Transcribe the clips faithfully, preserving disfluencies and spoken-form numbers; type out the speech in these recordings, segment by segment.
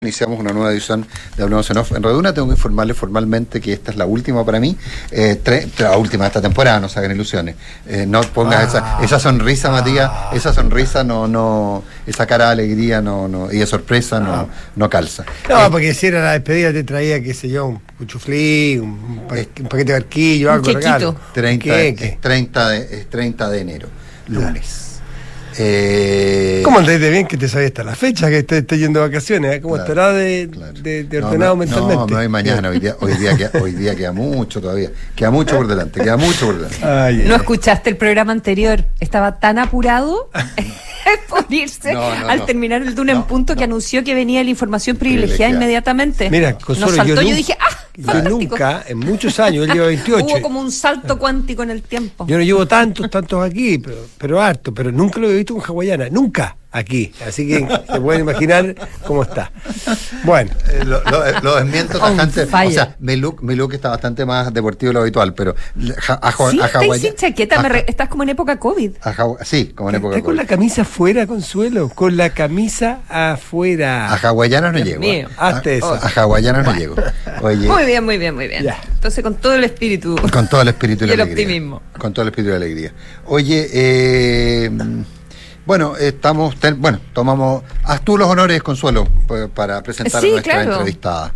Iniciamos una nueva edición de Hablemos en Off. En Reduna tengo que informarles formalmente que esta es la última para mí, eh, tre- la última de esta temporada, no se hagan ilusiones. Eh, no pongas ah, esa, esa sonrisa, ah, Matías, esa sonrisa no, no, esa cara de alegría no, no, y de sorpresa no, ah. no calza. No, eh, porque si era la despedida te traía, qué sé yo, un, un chuflí, un, un, pa- un paquete de barquillo, algo regalo. treinta, ¿Qué, es, qué? treinta de, es treinta de enero, lunes. Eh, ¿Cómo andáis de bien que te sabías hasta la fecha que estés esté yendo de vacaciones? ¿eh? ¿Cómo claro, estará de, claro. de, de no, ordenado no, mentalmente? No, me voy mañana, hoy día, hoy, día queda, hoy día queda mucho todavía, queda mucho por delante, queda mucho por delante. Ay, ¿No ay. escuchaste el programa anterior? Estaba tan apurado por irse no, no, al no. terminar el Duna no, en punto no. que anunció que venía la información privilegiada, privilegiada. inmediatamente. Mira, Consuelo, Nos saltó, yo, yo nu- dije, ¡ah! yo Fantástico. nunca, en muchos años, él lleva veintiocho. Hubo como un salto cuántico en el tiempo. Yo no llevo tantos, tantos aquí, pero, pero harto, pero nunca lo he visto con hawaiana, nunca aquí. Así que se pueden imaginar cómo está. Bueno. Eh, lo, lo, lo desmiento tajante. fire. O sea, mi look, mi look está bastante más deportivo de lo habitual, pero a, a, a, Sí, a estás Hawái. sin chaqueta, me re- estás como en época COVID. a Hawái- sí, como en época ¿Estás con COVID. la camisa afuera, Consuelo? Con la camisa afuera. A hawaianas no Dios llego. mío. A, Hazte eso. a hawaianas no llego. Oye, Muy bien, muy bien, muy bien. Ya. Entonces, con todo el espíritu. con todo el espíritu y, Y la el alegría. optimismo. Con todo el espíritu y la alegría. Oye, eh, bueno, estamos, ten- bueno, tomamos, haz tú los honores, Consuelo, p- para presentar Sí, a nuestra claro. entrevistada.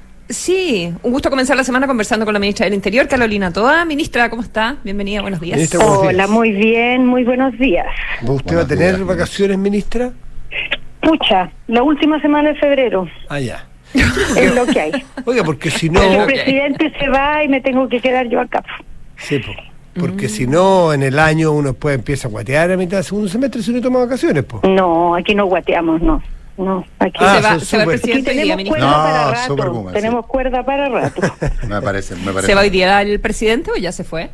Sí, un gusto comenzar la semana conversando con la ministra del Interior, Carolina Toa. Ministra, ¿cómo está? Bienvenida, buenos días. Ministra, buenos días. Hola, muy bien, muy buenos días. ¿Usted va Buenos a tener días, vacaciones, ministra? Pucha, la última semana de febrero Ah, ya. es lo que hay. Oiga, porque si no... El Ok. presidente se va y me tengo que quedar yo acá. Sí, po. Porque si no, en el año uno después empieza a guatear a mitad del segundo semestre si uno toma vacaciones, po. No, aquí no guateamos, no. No, aquí, Ah, se va, son se va el súper- aquí presidente hoy día, tenemos ministra. cuerda No, para súper rato. boomer, Tenemos sí. cuerda para rato. Me parece, me parece. ¿Se va hoy día el presidente o ya se fue?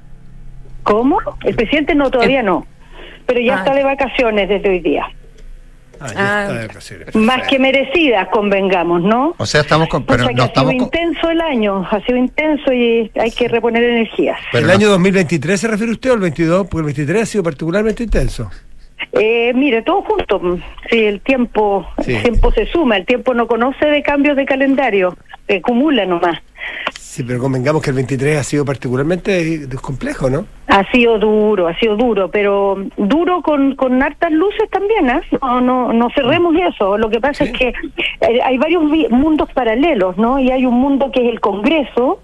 ¿Cómo? El presidente no, todavía no. Pero ya Ah. está de vacaciones desde hoy día. Ah, ya Ah, está de vacaciones. Más que merecidas, convengamos, ¿no? O sea, estamos con, pero Pucha, que no ha sido estamos con, intenso el año, ha sido intenso y hay que reponer energías. pero ¿El no- año dos mil veintitrés se refiere usted o el veintidós? Porque el veintitrés ha sido particularmente intenso. Eh, mire, todo junto. Si el tiempo, Sí. el tiempo se suma, el tiempo no conoce de cambios de calendario, se acumula nomás. Sí, pero convengamos que el veintitrés ha sido particularmente eh, complejo, ¿no? Ha sido duro, ha sido duro, pero duro con, con hartas luces también, ¿ah? No, no, no cerremos eso. Lo que pasa Sí. es que eh, hay varios vi- mundos paralelos, ¿no? Y hay un mundo que es el Congreso,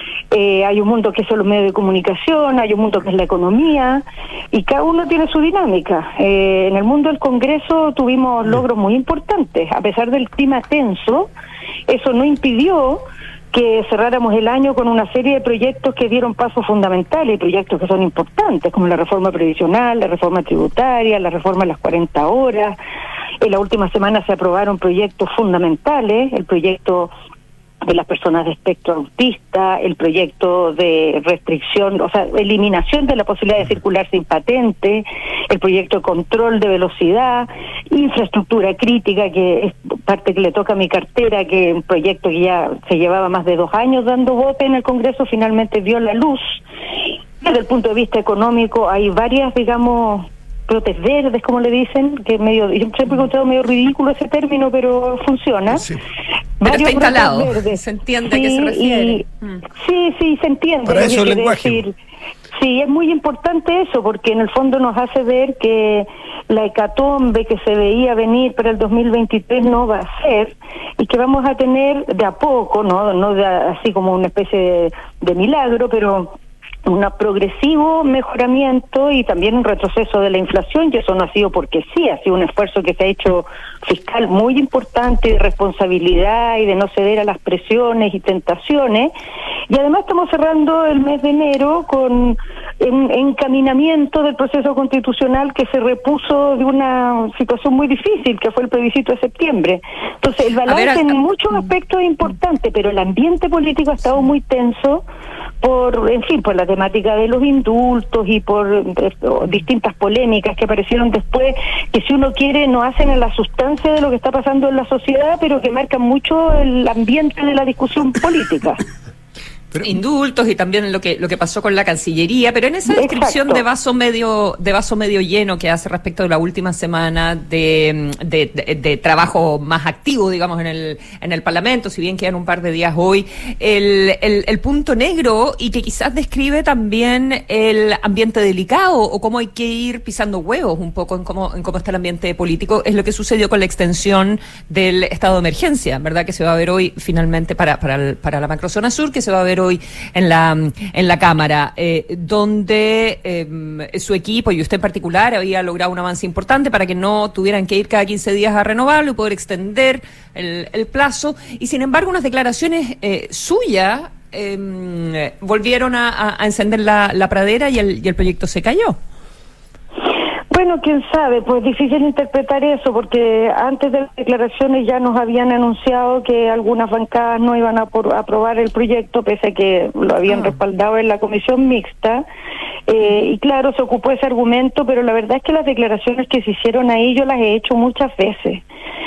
eh, hay un mundo que son los medios de comunicación, hay un mundo que es la economía, y cada uno tiene su dinámica. Eh, en el mundo del Congreso tuvimos logros muy importantes, a pesar del clima tenso, eso no impidió que cerráramos el año con una serie de proyectos que dieron pasos fundamentales, proyectos que son importantes, como la reforma previsional, la reforma tributaria, la reforma de las cuarenta horas. En la última semana se aprobaron proyectos fundamentales, el proyecto de las personas de espectro autista, el proyecto de restricción, o sea, eliminación de la posibilidad de circular sin patente, el proyecto de control de velocidad, infraestructura crítica, que es parte que le toca a mi cartera, que es un proyecto que ya se llevaba más de dos años dando bote en el Congreso, finalmente vio la luz. Desde el punto de vista económico hay varias, digamos, brotes verdes, como le dicen, que medio, yo siempre he encontrado medio ridículo ese término, pero funciona. Sí. Pero Varios está instalado, brotes verdes. se entiende a qué se refiere. y- Mm. Sí, sí, se entiende. Para lo eso que el quiere lenguaje. decir. Sí, es muy importante eso, porque en el fondo nos hace ver que la hecatombe que se veía venir para el dos mil veintitrés no va a ser, y que vamos a tener de a poco, no, no de a- así como una especie de, de milagro, pero un progresivo mejoramiento y también un retroceso de la inflación, y eso no ha sido porque sí, ha sido un esfuerzo que se ha hecho fiscal muy importante, de responsabilidad y de no ceder a las presiones y tentaciones. Y además estamos cerrando el mes de enero con un encaminamiento del proceso constitucional que se repuso de una situación muy difícil, que fue el plebiscito de septiembre. Entonces, el balance A ver, en a- muchos aspectos es importante, pero el ambiente político ha estado muy tenso por, en fin, por la temática de los indultos y por eh, distintas polémicas que aparecieron después, que si uno quiere no hacen a la sustancia de lo que está pasando en la sociedad, pero que marcan mucho el ambiente de la discusión política. Pero, indultos y también lo que lo que pasó con la Cancillería, pero en esa descripción Exacto. de vaso medio de vaso medio lleno que hace respecto de la última semana de, de, de, de trabajo más activo, digamos, en el en el Parlamento, si bien quedan un par de días hoy, el, el, el punto negro y que quizás describe también el ambiente delicado o cómo hay que ir pisando huevos un poco en cómo en cómo está el ambiente político, es lo que sucedió con la extensión del estado de emergencia, ¿verdad? Que se va a ver hoy finalmente para para el, para la macrozona sur, que se va a ver hoy en la en la Cámara, eh, donde eh, su equipo y usted en particular había logrado un avance importante para que no tuvieran que ir cada quince días a renovarlo y poder extender el, el plazo, y sin embargo unas declaraciones eh, suyas eh, volvieron a, a, a encender la, la pradera y el, y el proyecto se cayó. Bueno, quién sabe, pues difícil interpretar eso, porque antes de las declaraciones ya nos habían anunciado que algunas bancadas no iban a por, aprobar el proyecto, pese a que lo habían ah. respaldado en la comisión mixta, eh, y claro, se ocupó ese argumento, pero la verdad es que las declaraciones que se hicieron ahí yo las he hecho muchas veces,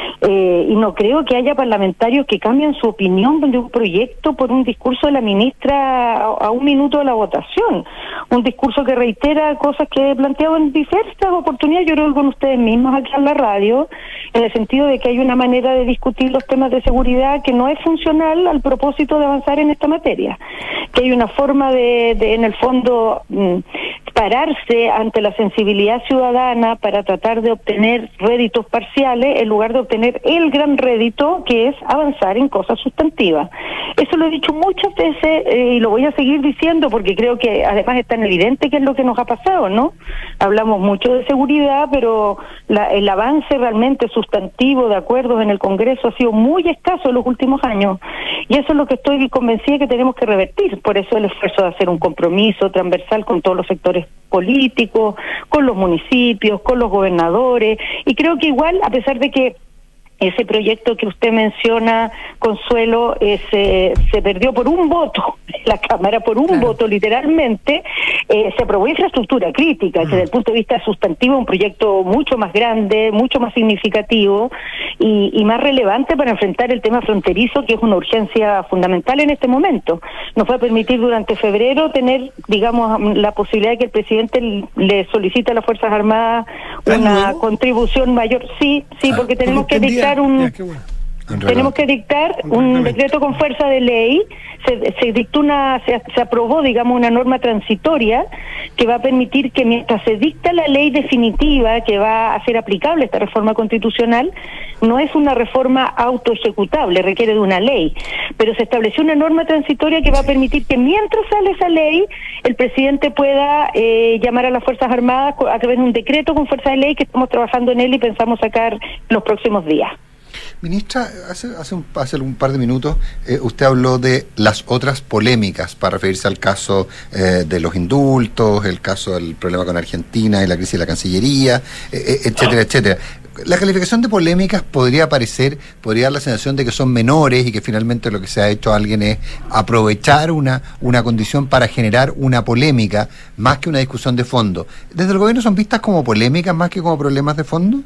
eh, y no creo que haya parlamentarios que cambien su opinión de un proyecto por un discurso de la ministra a, a un minuto de la votación, un discurso que reitera cosas que he planteado en diversas oportunidad, yo creo que con ustedes mismos aquí en la radio, en el sentido de que hay una manera de discutir los temas de seguridad que no es funcional al propósito de avanzar en esta materia, que hay una forma de, de en el fondo, mmm, pararse ante la sensibilidad ciudadana para tratar de obtener réditos parciales en lugar de obtener el gran rédito que es avanzar en cosas sustantivas. Eso lo he dicho muchas veces eh, y lo voy a seguir diciendo porque creo que además es tan evidente que es lo que nos ha pasado, ¿no? Hablamos mucho de seguridad, pero la, el avance realmente sustantivo de acuerdos en el Congreso ha sido muy escaso en los últimos años, y eso es lo que estoy convencida que tenemos que revertir. Por eso el esfuerzo de hacer un compromiso transversal con todos los sectores políticos, con los municipios, con los gobernadores, y creo que igual, a pesar de que ese proyecto que usted menciona, Consuelo, eh, se, se perdió por un voto en la Cámara, por un claro. voto literalmente, eh, se aprobó infraestructura crítica, que desde el punto de vista sustantivo es un proyecto mucho más grande, mucho más significativo y, y más relevante para enfrentar el tema fronterizo, que es una urgencia fundamental en este momento. Nos va a permitir durante febrero tener, digamos, la posibilidad de que el presidente le solicite a las Fuerzas Armadas una ¿no? contribución mayor. Sí, sí, porque ah, tenemos que dictar un... Ya, bueno. Tenemos que dictar un decreto con fuerza de ley, se, se dictó una, se, se aprobó, digamos, una norma transitoria que va a permitir que mientras se dicta la ley definitiva que va a ser aplicable esta reforma constitucional, no es una reforma autoejecutable, requiere de una ley, pero se estableció una norma transitoria que va a permitir que mientras sale esa ley, el presidente pueda eh, llamar a las Fuerzas Armadas a través de un decreto con fuerza de ley que estamos trabajando en él y pensamos sacar en los próximos días. Ministra, hace, hace, un, hace un par de minutos eh, usted habló de las otras polémicas para referirse al caso eh, de los indultos, el caso del problema con Argentina y la crisis de la Cancillería, eh, etcétera, etcétera. La calificación de polémicas podría parecer, podría dar la sensación de que son menores y que finalmente lo que se ha hecho a alguien es aprovechar una, una condición para generar una polémica más que una discusión de fondo. ¿Desde el gobierno son vistas como polémicas más que como problemas de fondo?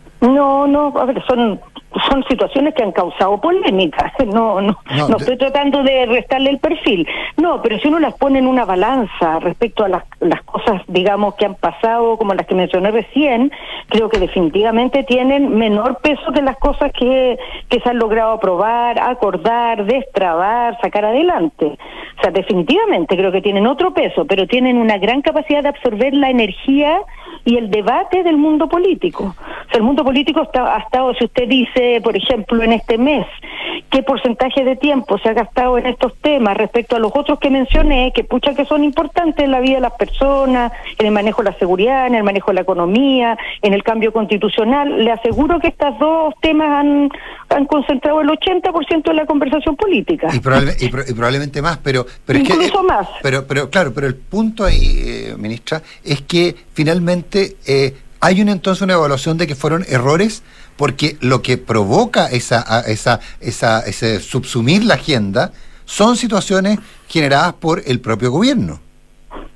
No, no, a ver, son son situaciones que han causado polémica. No, no, no, no estoy tratando de restarle el perfil. No, pero si uno las pone en una balanza respecto a las, las cosas, digamos, que han pasado, como las que mencioné recién, creo que definitivamente tienen menor peso que las cosas que, que se han logrado aprobar, acordar, destrabar, sacar adelante. O sea, definitivamente creo que tienen otro peso, pero tienen una gran capacidad de absorber la energía y el debate del mundo político. O sea, el mundo político está, ha estado, si usted dice, por ejemplo, en este mes, qué porcentaje de tiempo se ha gastado en estos temas respecto a los otros que mencioné, que pucha que son importantes en la vida de las personas, en el manejo de la seguridad, en el manejo de la economía, en el cambio constitucional, le aseguro que estos dos temas han, han concentrado el ochenta por ciento de la conversación política. Y, probable, y, pro, y probablemente más, pero... pero Incluso es que, más. Pero, pero claro, pero el punto ahí, eh, ministra, es que finalmente eh, hay una, entonces una evaluación de que fueron errores, porque lo que provoca esa, esa, esa, ese subsumir la agenda son situaciones generadas por el propio gobierno.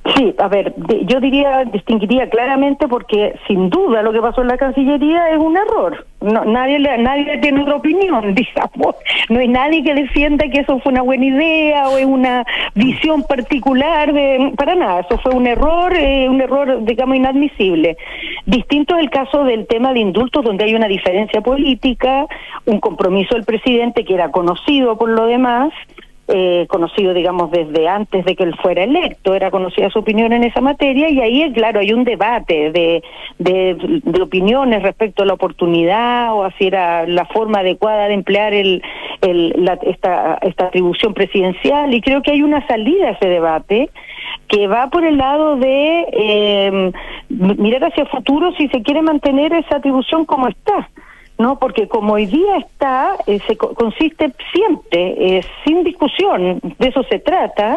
Sí, a ver, de, yo diría, distinguiría claramente porque sin duda lo que pasó en la Cancillería es un error. No, nadie le, nadie tiene otra opinión, digamos. No hay nadie que defienda que eso fue una buena idea o es una visión particular de, para nada. Eso fue un error, eh, un error, digamos, inadmisible. Distinto es el caso del tema de indultos, donde hay una diferencia política, un compromiso del presidente que era conocido por lo demás. Eh, conocido, digamos, desde antes de que él fuera electo, era conocida su opinión en esa materia, y ahí, claro, hay un debate de, de, de opiniones respecto a la oportunidad o si era la forma adecuada de emplear el, el, la, esta, esta atribución presidencial, y creo que hay una salida a ese debate que va por el lado de eh, mirar hacia el futuro si se quiere mantener esa atribución como está. No, porque como hoy día está, eh, se co- consiste siempre, eh, sin discusión, de eso se trata,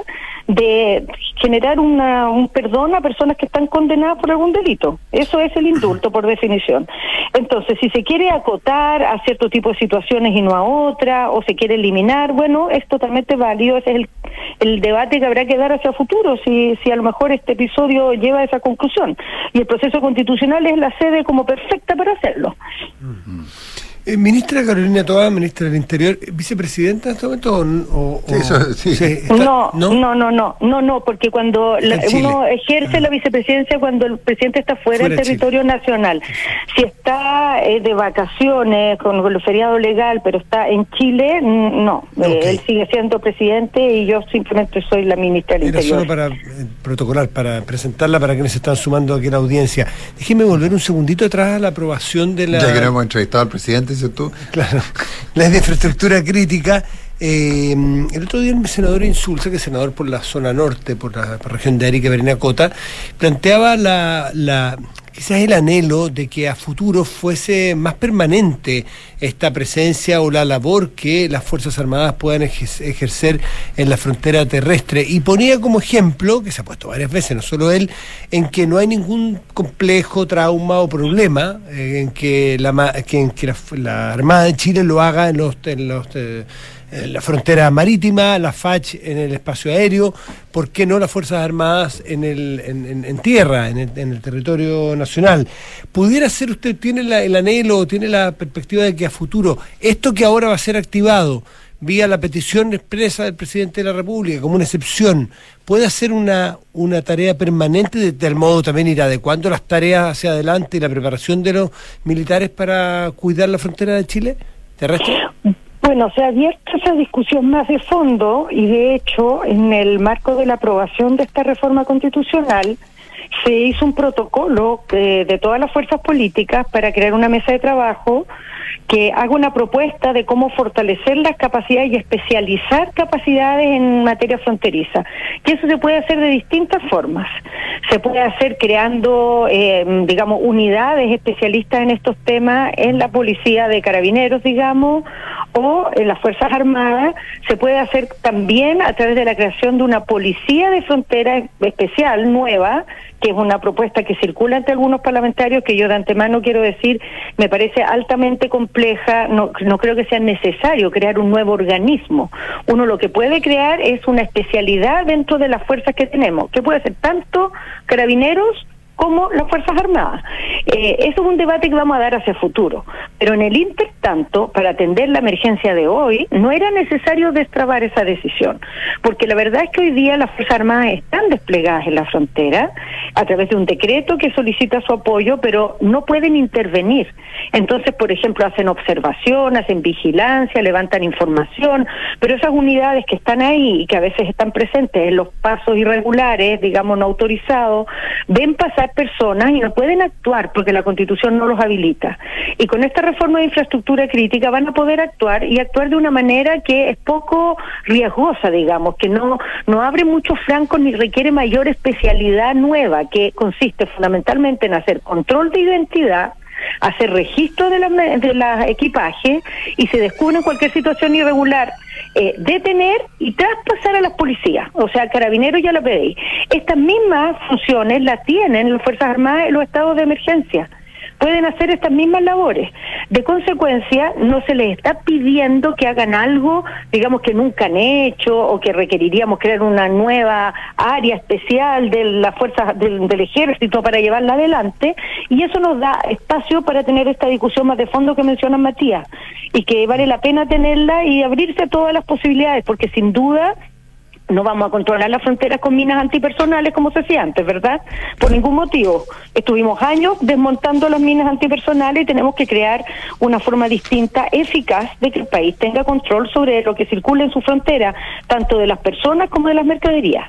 de generar una, un perdón a personas que están condenadas por algún delito. Eso es el indulto, por definición. Entonces, si se quiere acotar a cierto tipo de situaciones y no a otra, o se quiere eliminar, bueno, es totalmente válido. Ese es el, el debate que habrá que dar hacia el futuro, si, si a lo mejor este episodio lleva a esa conclusión. Y el proceso constitucional es la sede como perfecta para hacerlo. Uh-huh. Eh, ministra Carolina Toá, ministra del Interior, ¿vicepresidenta en este momento? O, o, sí, eso, sí. sí está, no, no, no, no, no, no, no, porque cuando la, uno ejerce la vicepresidencia cuando el presidente está fuera, fuera del territorio Chile. Nacional. Si está eh, de vacaciones con, con el feriado legal, pero está en Chile, no. Okay. Eh, él sigue siendo presidente y yo simplemente soy la ministra del Era Interior. Solo para eh, protocolar, para presentarla para quienes se están sumando aquí a la audiencia. Déjeme volver un segundito atrás a la aprobación de la... Ya que no hemos entrevistado al presidente. Tú. Claro, la de infraestructura crítica. Eh, el otro día el senador Insulza, que es senador por la zona norte, por la, por la región de Arica, Parinacota, planteaba la, la quizás el anhelo de que a futuro fuese más permanente esta presencia o la labor que las Fuerzas Armadas puedan ejercer en la frontera terrestre, y ponía como ejemplo, que se ha puesto varias veces, no solo él, en que no hay ningún complejo, trauma o problema eh, en que la que, en que la, la Armada de Chile lo haga en los, en los eh, la frontera marítima, la F A C en el espacio aéreo, ¿por qué no las Fuerzas Armadas en el en, en, en tierra, en el, en el territorio nacional? ¿Pudiera ser, usted tiene la, el anhelo, tiene la perspectiva de que a futuro, esto que ahora va a ser activado vía la petición expresa del presidente de la República como una excepción, puede hacer una, una tarea permanente, de tal modo también ir adecuando las tareas hacia adelante y la preparación de los militares para cuidar la frontera de Chile terrestre? Bueno, se ha abierto esa discusión más de fondo y, de hecho, en el marco de la aprobación de esta reforma constitucional se hizo un protocolo de, de todas las fuerzas políticas para crear una mesa de trabajo que haga una propuesta de cómo fortalecer las capacidades y especializar capacidades en materia fronteriza. Y eso se puede hacer de distintas formas. Se puede hacer creando, eh, digamos, unidades especialistas en estos temas en la policía de carabineros, digamos, o en las Fuerzas Armadas. Se puede hacer también a través de la creación de una policía de frontera especial, nueva, que es una propuesta que circula entre algunos parlamentarios, que yo de antemano quiero decir, me parece altamente compleja, no, no creo que sea necesario crear un nuevo organismo. Uno lo que puede crear es una especialidad dentro de las fuerzas que tenemos, que puede ser tanto carabineros como las Fuerzas Armadas. Eh, eso es un debate que vamos a dar hacia el futuro. Pero en el intertanto, para atender la emergencia de hoy, no era necesario destrabar esa decisión. Porque la verdad es que hoy día las Fuerzas Armadas están desplegadas en la frontera a través de un decreto que solicita su apoyo, pero no pueden intervenir. Entonces, por ejemplo, hacen observación, hacen vigilancia, levantan información, pero esas unidades que están ahí y que a veces están presentes en los pasos irregulares, digamos no autorizados, ven pasar personas y no pueden actuar porque la Constitución no los habilita. Y con esta reforma de infraestructura crítica van a poder actuar y actuar de una manera que es poco riesgosa, digamos, que no, no abre muchos flancos ni requiere mayor especialidad nueva, que consiste fundamentalmente en hacer control de identidad, hacer registro de la, de la equipaje, y se descubre cualquier situación irregular, eh, detener y traspasar a las policías, o sea, carabineros y a la P D I. Estas mismas funciones las tienen las Fuerzas Armadas en los estados de emergencia. pueden hacer estas mismas labores. De consecuencia, no se les está pidiendo que hagan algo, digamos, que nunca han hecho, o que requeriríamos crear una nueva área especial de las fuerzas del, del ejército para llevarla adelante, y eso nos da espacio para tener esta discusión más de fondo que menciona Matías, y que vale la pena tenerla y abrirse a todas las posibilidades, porque sin duda no vamos a controlar las fronteras con minas antipersonales como se hacía antes, ¿verdad? Por ningún motivo. Estuvimos años desmontando las minas antipersonales y tenemos que crear una forma distinta, eficaz, de que el país tenga control sobre lo que circula en su frontera, tanto de las personas como de las mercaderías.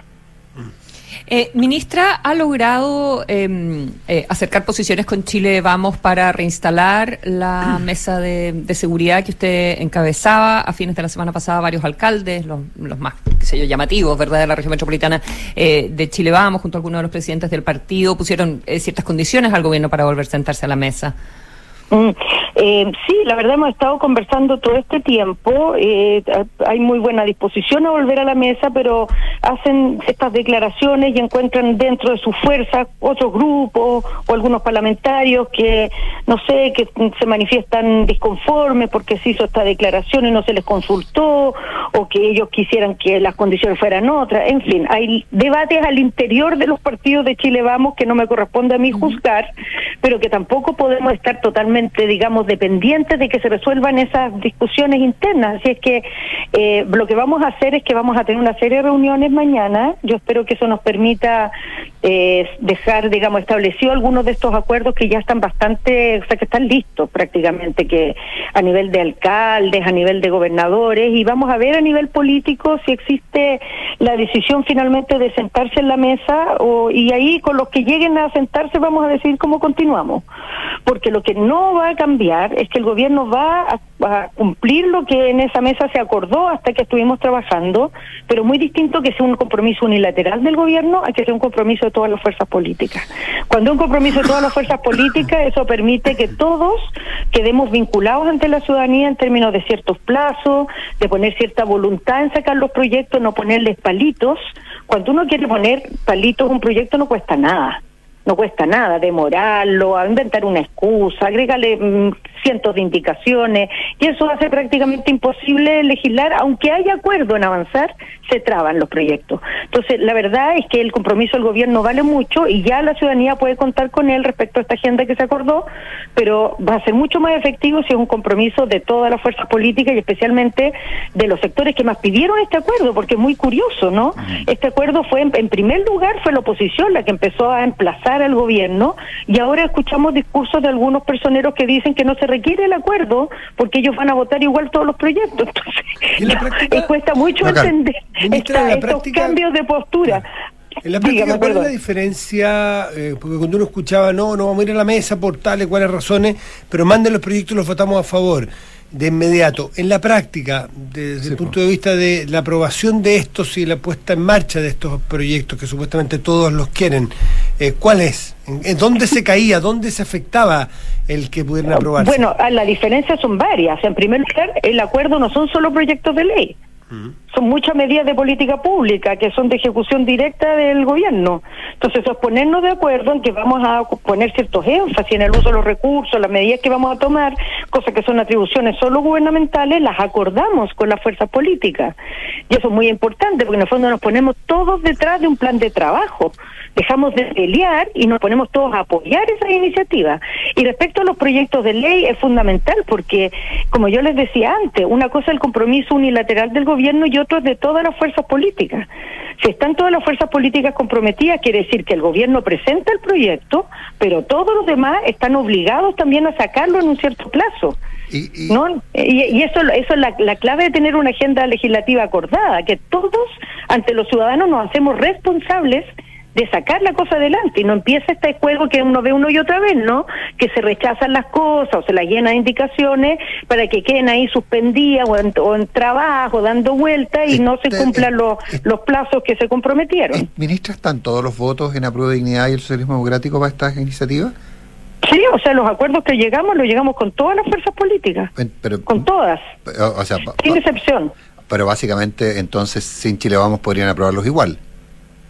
Eh, ministra, ¿ha logrado eh, eh, acercar posiciones con Chile Vamos para reinstalar la mesa de, de seguridad que usted encabezaba a fines de la semana pasada? Varios alcaldes, los, los más, qué sé yo, llamativos, ¿verdad?, de la región metropolitana eh, de Chile Vamos, junto a algunos de los presidentes del partido, pusieron eh, ciertas condiciones al gobierno para volver a sentarse a la mesa. Mm, eh, sí, la verdad hemos estado conversando todo este tiempo, eh, hay muy buena disposición a volver a la mesa, pero hacen estas declaraciones y encuentran dentro de sus fuerzas otros grupos o algunos parlamentarios que, no sé, que se manifiestan disconformes porque se hizo esta declaración y no se les consultó, o que ellos quisieran que las condiciones fueran otras. En fin, hay debates al interior de los partidos de Chile Vamos que no me corresponde a mí juzgar, pero que tampoco podemos estar totalmente, digamos, dependientes de que se resuelvan esas discusiones internas. Así es que eh, lo que vamos a hacer es que vamos a tener una serie de reuniones mañana. Yo espero que eso nos permita eh, dejar, digamos, establecido algunos de estos acuerdos que ya están bastante, o sea, que están listos prácticamente, que a nivel de alcaldes, a nivel de gobernadores, y vamos a ver a nivel político si existe la decisión finalmente de sentarse en la mesa, o, y ahí con los que lleguen a sentarse vamos a decidir cómo continuamos. Porque lo que no va a cambiar es que el gobierno va a, a cumplir lo que en esa mesa se acordó hasta que estuvimos trabajando, pero muy distinto que sea un compromiso unilateral del gobierno a que sea un compromiso de todas las fuerzas políticas. Cuando un compromiso de todas las fuerzas políticas, eso permite que todos quedemos vinculados ante la ciudadanía en términos de ciertos plazos, de poner cierta voluntad en sacar los proyectos, no ponerles palitos. Cuando uno quiere poner palitos a un proyecto no cuesta nada. No cuesta nada demorarlo, a inventar una excusa, agregarle mmm, cientos de indicaciones, y eso hace prácticamente imposible legislar. Aunque haya acuerdo en avanzar, se traban los proyectos. Entonces, la verdad es que el compromiso del gobierno vale mucho y ya la ciudadanía puede contar con él respecto a esta agenda que se acordó, pero va a ser mucho más efectivo si es un compromiso de todas las fuerzas políticas y especialmente de los sectores que más pidieron este acuerdo, porque es muy curioso, ¿no? Este acuerdo fue, en, en primer lugar, fue la oposición la que empezó a emplazar al gobierno, y ahora escuchamos discursos de algunos personeros que dicen que no se requiere el acuerdo porque ellos van a votar igual todos los proyectos. Entonces, práctica, cuesta mucho acá, entender esta, estos práctica, cambios de postura. En la práctica, Dígame, ¿cuál perdón. es la diferencia? Eh, porque cuando uno escuchaba, no, no vamos a ir a la mesa por tales, cuáles razones, pero manden los proyectos y los votamos a favor de inmediato. En la práctica, desde sí, el punto de vista de la aprobación de estos y la puesta en marcha de estos proyectos que supuestamente todos los quieren, eh, ¿cuál es? ¿En dónde se caía? ¿Dónde se afectaba el que pudieran aprobarse? Bueno, las diferencias son varias. En primer lugar, el acuerdo no son solo proyectos de ley. Son muchas medidas de política pública que son de ejecución directa del gobierno. Entonces, eso es ponernos de acuerdo en que vamos a poner ciertos énfasis en el uso de los recursos, las medidas que vamos a tomar, cosas que son atribuciones solo gubernamentales, las acordamos con las fuerzas políticas. Y eso es muy importante, porque en el fondo nos ponemos todos detrás de un plan de trabajo. Dejamos de pelear y nos ponemos todos a apoyar esas iniciativas. Y respecto a los proyectos de ley, es fundamental porque, como yo les decía antes, una cosa es el compromiso unilateral del gobierno y otro es de todas las fuerzas políticas. Si están todas las fuerzas políticas comprometidas, quiere decir que el gobierno presenta el proyecto, pero todos los demás están obligados también a sacarlo en un cierto plazo. Y, y... ¿no? y, y eso, eso es la, la clave de tener una agenda legislativa acordada, que todos ante los ciudadanos nos hacemos responsables de sacar la cosa adelante y no empieza este juego que uno ve uno y otra vez, ¿no? Que se rechazan las cosas o se las llena de indicaciones para que queden ahí suspendidas o en, o en trabajo, dando vueltas y este, no se cumplan los, este, los plazos que se comprometieron. Ministra, ¿están todos los votos en Apruebo Dignidad y el Socialismo Democrático para estas iniciativas? Sí, o sea, los acuerdos que llegamos, los llegamos con todas las fuerzas políticas, pero, con todas, o sea, sin excepción. Pero básicamente, entonces, sin Chile Vamos podrían aprobarlos igual.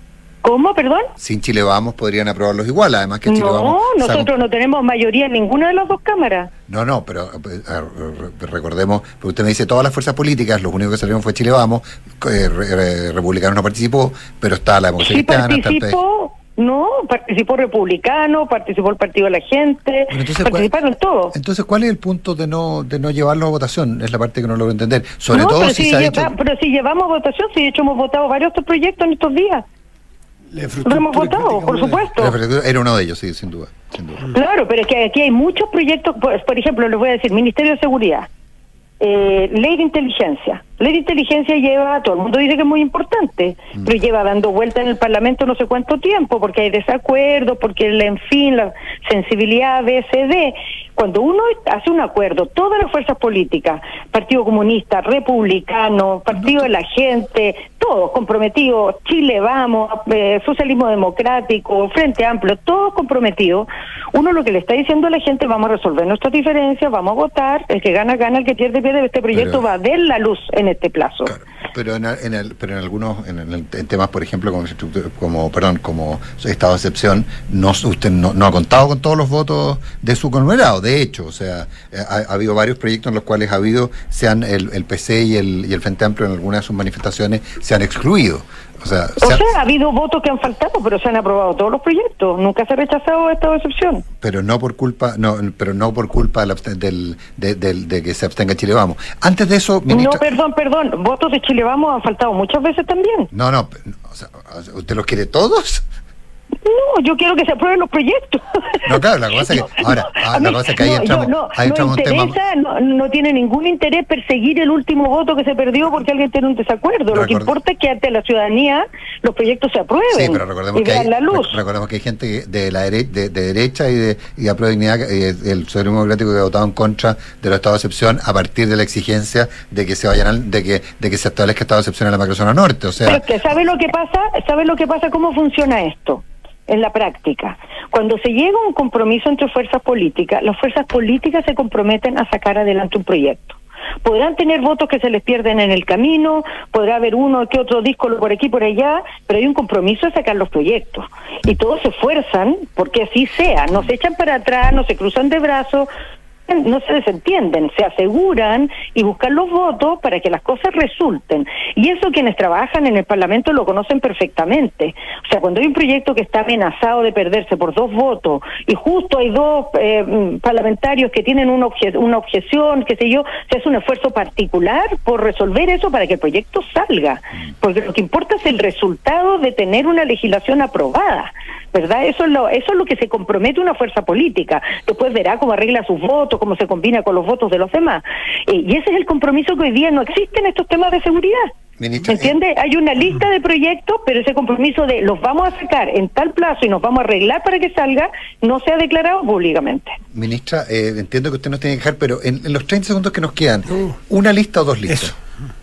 ¿Cómo, perdón? Sin Chile Vamos podrían aprobarlos igual, además que Chile no, Vamos... No, nosotros no tenemos mayoría en ninguna de las dos cámaras. No, no, pero eh, recordemos, porque usted me dice todas las fuerzas políticas, los únicos que salieron fue Chile Vamos, eh, re, Republicano no participó, pero está la Democracia Sí Cristiana, participó, está el... no, participó Republicano, participó el Partido de la Gente, bueno, entonces, participaron ¿cuál, todos. Entonces, ¿cuál es el punto de no de no llevarlo a votación? Es la parte que no logro entender. Sobre no, todo pero si, si se ha lleva, dicho... Pero si llevamos votación, si de hecho hemos votado varios otros proyectos en estos días. Lo hemos votado, por supuesto. Era uno de ellos, sí, sin duda, sin duda. Claro, pero es que aquí hay muchos proyectos, por, por ejemplo, les voy a decir, Ministerio de Seguridad, eh, Ley de Inteligencia. Ley de Inteligencia lleva, todo el mundo dice que es muy importante, mm. pero lleva dando vuelta en el Parlamento no sé cuánto tiempo, porque hay desacuerdos, porque, en fin, la sensibilidad B C D. Cuando uno hace un acuerdo, todas las fuerzas políticas, Partido Comunista, Republicano, Partido de la Gente, todos comprometidos, Chile Vamos, eh, Socialismo Democrático, Frente Amplio, todos comprometidos, uno lo que le está diciendo a la gente, vamos a resolver nuestras diferencias, vamos a votar, el que gana, gana, el que pierde, pierde, este proyecto pero, va a ver la luz en este plazo. Claro, pero en, en el, pero en algunos en, el, en temas, por ejemplo, como, como perdón, como estado de excepción, no usted no, no ha contado con todos los votos de su conglomerado. De hecho, o sea, ha, ha habido varios proyectos en los cuales ha habido, sean el, el P C y el, y el Frente Amplio en algunas de sus manifestaciones se han excluido. O sea, o sea, ha habido votos que han faltado, pero se han aprobado todos los proyectos. Nunca se ha rechazado esta excepción. Pero no por culpa, no, pero no por culpa del, del, de, del, de que se abstenga Chile Vamos. Antes de eso, ministra... No, perdón, perdón. Votos de Chile Vamos han faltado muchas veces también. No, no. O sea, ¿usted los quiere todos? No, yo quiero que se aprueben los proyectos. No, claro, la cosa es que ahora, ah, la cosa es que ahí no, entramos, no, ahí entramos no un tema. No, no tiene ningún interés perseguir el último voto que se perdió porque alguien tiene un desacuerdo. Record... Lo que importa es que ante la ciudadanía los proyectos se aprueben. Sí, pero recordemos y que hay, la luz. recordemos que hay gente de la dere de, de derecha y de, y de Aprueba Dignidad, y el Socialismo Democrático, que ha votado en contra de los estados de excepción a partir de la exigencia de que se vayan al, de que de que se establezca estado de excepción en la macrozona norte. O sea, pero que ¿sabe lo que pasa? ¿Sabe lo que pasa? ¿Cómo funciona esto? En la práctica, cuando se llega a un compromiso entre fuerzas políticas, las fuerzas políticas se comprometen a sacar adelante un proyecto. Podrán tener votos que se les pierden en el camino, podrá haber uno que otro díscolo por aquí por allá, pero hay un compromiso de sacar los proyectos. Y todos se esfuerzan porque así sea, no se echan para atrás, no se cruzan de brazos, no se desentienden, se aseguran y buscan los votos para que las cosas resulten. Y eso quienes trabajan en el Parlamento lo conocen perfectamente. O sea, cuando hay un proyecto que está amenazado de perderse por dos votos y justo hay dos eh, parlamentarios que tienen una, obje una objeción, qué sé yo, se hace un esfuerzo particular por resolver eso para que el proyecto salga. Porque lo que importa es el resultado de tener una legislación aprobada, ¿verdad? Eso es lo, eso es lo que se compromete una fuerza política. Después verá cómo arregla sus votos, cómo se combina con los votos de los demás. Eh, y ese es el compromiso que hoy día no existe en estos temas de seguridad. Ministra, ¿me entiende? Eh, Hay una lista de proyectos, pero ese compromiso de los vamos a sacar en tal plazo y nos vamos a arreglar para que salga, no se ha declarado públicamente. Ministra, eh, entiendo que usted nos tiene que dejar, pero en, en los treinta segundos que nos quedan, ¿una lista o dos listas? Eso.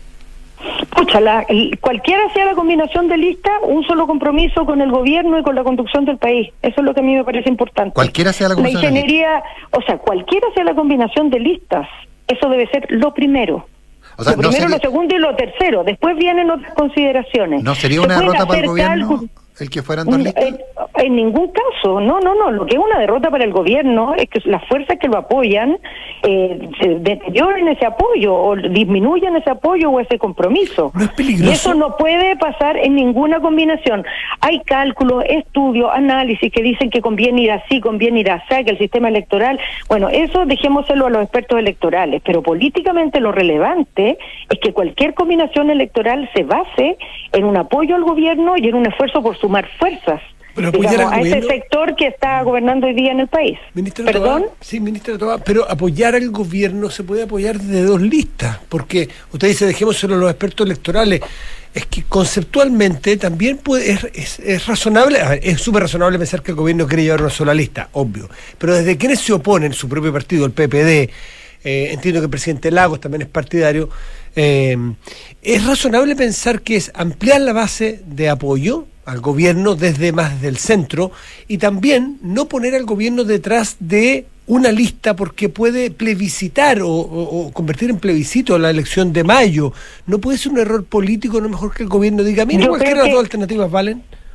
Escucha, la, cualquiera sea la combinación de listas, un solo compromiso con el gobierno y con la conducción del país. Eso es lo que a mí me parece importante. Cualquiera sea la combinación. La ingeniería, o sea, cualquiera sea la combinación de listas, eso debe ser lo primero. O sea, lo primero, no sería... lo segundo y lo tercero. Después vienen otras consideraciones. ¿No sería una derrota para el gobierno cálculo... el que fueran dos listas? En, en ningún caso, no, no, no. Lo que es una derrota para el gobierno es que las fuerzas que lo apoyan eh, se deterioren ese apoyo o disminuyan ese apoyo o ese compromiso. ¿No es peligroso? Y eso no puede pasar en ninguna combinación. Hay cálculos, estudios, análisis que dicen que conviene ir así, conviene ir así, que el sistema electoral... Bueno, eso dejémoselo a los expertos electorales, pero políticamente lo relevante es que cualquier combinación electoral se base en un apoyo al gobierno y en un esfuerzo por sumar fuerzas, digamos, a ese sector que está gobernando hoy día en el país. Ministra ¿Perdón? Tobar, sí, ministra Tobar, pero apoyar al gobierno se puede apoyar desde dos listas, porque usted dice, dejémoselo a los expertos electorales. Es que conceptualmente también puede, es, es, es razonable, a ver, es súper razonable pensar que el gobierno quiere llevar una sola lista, obvio, pero desde quienes se oponen, su propio partido, el P P D, eh, entiendo que el presidente Lagos también es partidario, eh, es razonable pensar que es ampliar la base de apoyo al gobierno desde más del centro y también no poner al gobierno detrás de una lista porque puede plebiscitar o, o, o convertir en plebiscito la elección de mayo. ¿No puede ser un error político? ¿No es mejor que el gobierno diga, mira, cualquiera de las dos alternativas valen?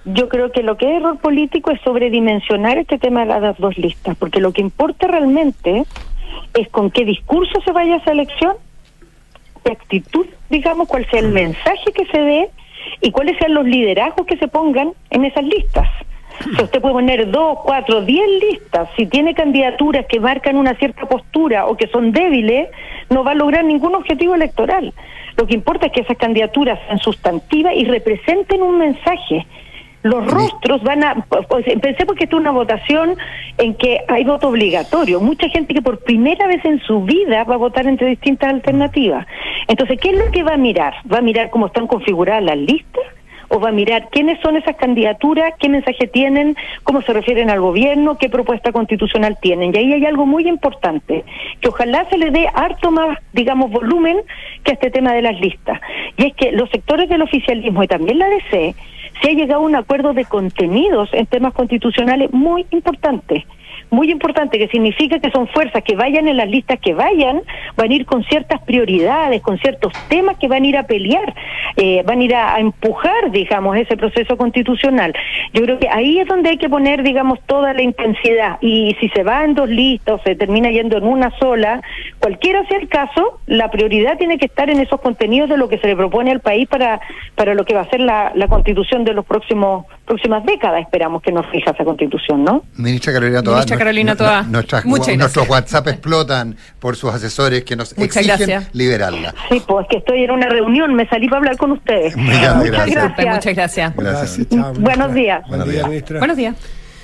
yo creo que lo que es error político es sobredimensionar este tema de las dos listas, porque lo que importa realmente es con qué discurso se vaya a esa elección, qué actitud, digamos, cuál sea el mensaje que se dé y cuáles sean los liderazgos que se pongan en esas listas. Si usted puede poner dos, cuatro, diez listas, si tiene candidaturas que marcan una cierta postura o que son débiles, no va a lograr ningún objetivo electoral. Lo que importa es que esas candidaturas sean sustantivas y representen un mensaje. Los rostros van a... Pensemos que esta es una votación en que hay voto obligatorio. Mucha gente que por primera vez en su vida va a votar entre distintas alternativas. Entonces, ¿qué es lo que va a mirar? ¿Va a mirar cómo están configuradas las listas? ¿O va a mirar quiénes son esas candidaturas, qué mensaje tienen, cómo se refieren al gobierno, qué propuesta constitucional tienen? Y ahí hay algo muy importante, que ojalá se le dé harto más, digamos, volumen que a este tema de las listas. Y es que los sectores del oficialismo y también la D C se ha llegado a un acuerdo de contenidos en temas constitucionales muy importantes. Muy importante, que significa que son fuerzas que vayan en las listas que vayan, van a ir con ciertas prioridades, con ciertos temas que van a ir a pelear, eh, van a ir a, a empujar, digamos, ese proceso constitucional. Yo creo que ahí es donde hay que poner, digamos, toda la intensidad, y si se va en dos listas o se termina yendo en una sola, cualquiera sea el caso, la prioridad tiene que estar en esos contenidos de lo que se le propone al país para, para lo que va a ser la, la constitución de los próximos próximas décadas, esperamos que nos fija esa constitución, ¿no? Ministra Carolina Toá, Ministra Carolina Toá, no, nuestras, muchas nuestros WhatsApp explotan por sus asesores que nos muchas exigen gracias. liberarla. Sí, pues es que estoy en una reunión, me salí para hablar con ustedes. Muchas Muchas gracias. gracias. Muchas gracias. Gracias. Chao, ministra. Buenos días. Buen día, Buenos ministra. Buenos días.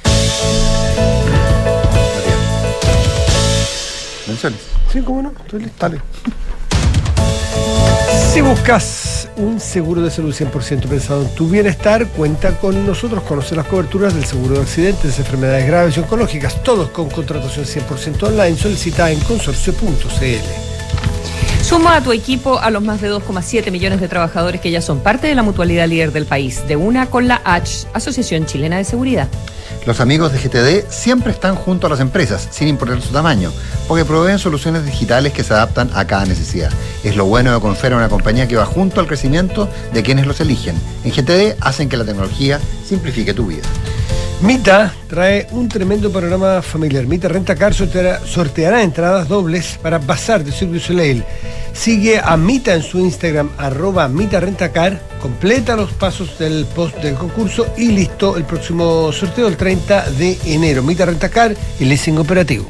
Menciones. Sí, cómo no, estoy listo. Dale. Si buscas un seguro de salud cien por ciento pensado en tu bienestar, cuenta con nosotros. Conoce las coberturas del seguro de accidentes, enfermedades graves y oncológicas, todos con contratación cien por ciento online. Solicita en consorcio punto c l. Suma a tu equipo a los más de dos coma siete millones de trabajadores que ya son parte de la mutualidad líder del país, de una con la H, Asociación Chilena de Seguridad. Los amigos de G T D siempre están junto a las empresas, sin importar su tamaño, porque proveen soluciones digitales que se adaptan a cada necesidad. Es lo bueno de confiar en una compañía que va junto al crecimiento de quienes los eligen. En G T D hacen que la tecnología simplifique tu vida. Mita trae un tremendo panorama familiar. Mita Rentacar sorteará, sorteará entradas dobles para Bazar de Cirque du Soleil. Sigue a Mita en su Instagram, arroba Mita Rentacar, completa los pasos del post del concurso y listo el próximo sorteo el treinta de enero. Mita Rentacar y leasing operativo.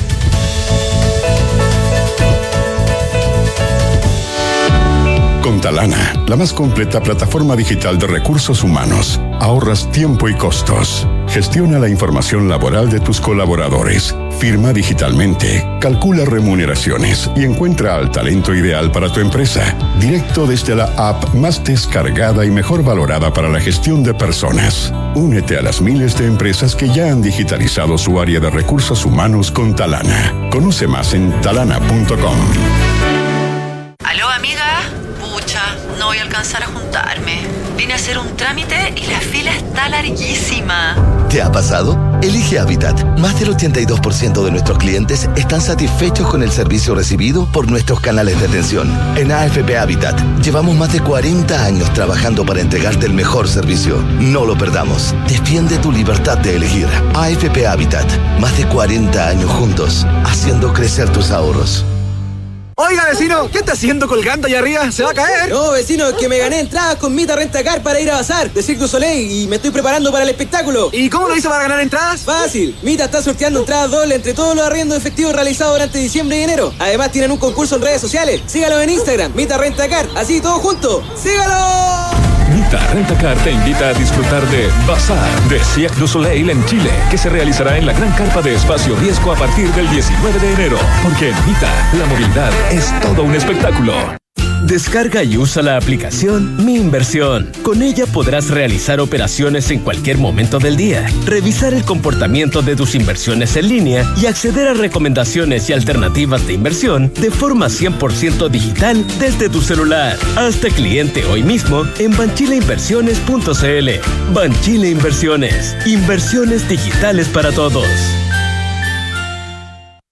Con Talana, la más completa plataforma digital de recursos humanos, ahorras tiempo y costos. Gestiona la información laboral de tus colaboradores, firma digitalmente, calcula remuneraciones y encuentra al talento ideal para tu empresa, directo desde la app más descargada y mejor valorada para la gestión de personas. Únete a las miles de empresas que ya han digitalizado su área de recursos humanos con Talana. Conoce más en talana punto com. ¿Aló, amiga? Pucha, no voy a alcanzar a juntarme. Vine a hacer un trámite y la fila está larguísima. ¿Te ha pasado? Elige Habitat. Más del ochenta y dos por ciento de nuestros clientes están satisfechos con el servicio recibido por nuestros canales de atención. En A F P Habitat llevamos más de cuarenta años trabajando para entregarte el mejor servicio. No lo perdamos. Defiende tu libertad de elegir. A F P Habitat. Más de cuarenta años juntos, haciendo crecer tus ahorros. Oiga, vecino, ¿qué está haciendo colgando allá arriba? ¿Se va a caer? No, vecino, es que me gané entradas con Mita Rentacar para ir a Bazar de Cirque du Soleil y me estoy preparando para el espectáculo. ¿Y cómo lo hizo para ganar entradas? Fácil. Mita está sorteando entradas dobles entre todos los arriendos efectivos realizados durante diciembre y enero. Además tienen un concurso en redes sociales. Sígalo en Instagram, Mita Rentacar. Así, todos juntos. ¡Sígalo! Mita Rentacar te invita a disfrutar de Bazar de Cirque du Soleil en Chile, que se realizará en la gran carpa de Espacio Riesgo a partir del diecinueve de enero. Porque en Mita, la movilidad es todo un espectáculo. Descarga y usa la aplicación Mi Inversión. Con ella podrás realizar operaciones en cualquier momento del día, revisar el comportamiento de tus inversiones en línea y acceder a recomendaciones y alternativas de inversión de forma cien por ciento digital desde tu celular. Hazte cliente hoy mismo en banchile inversiones punto c l. Banchile Inversiones. Inversiones digitales para todos.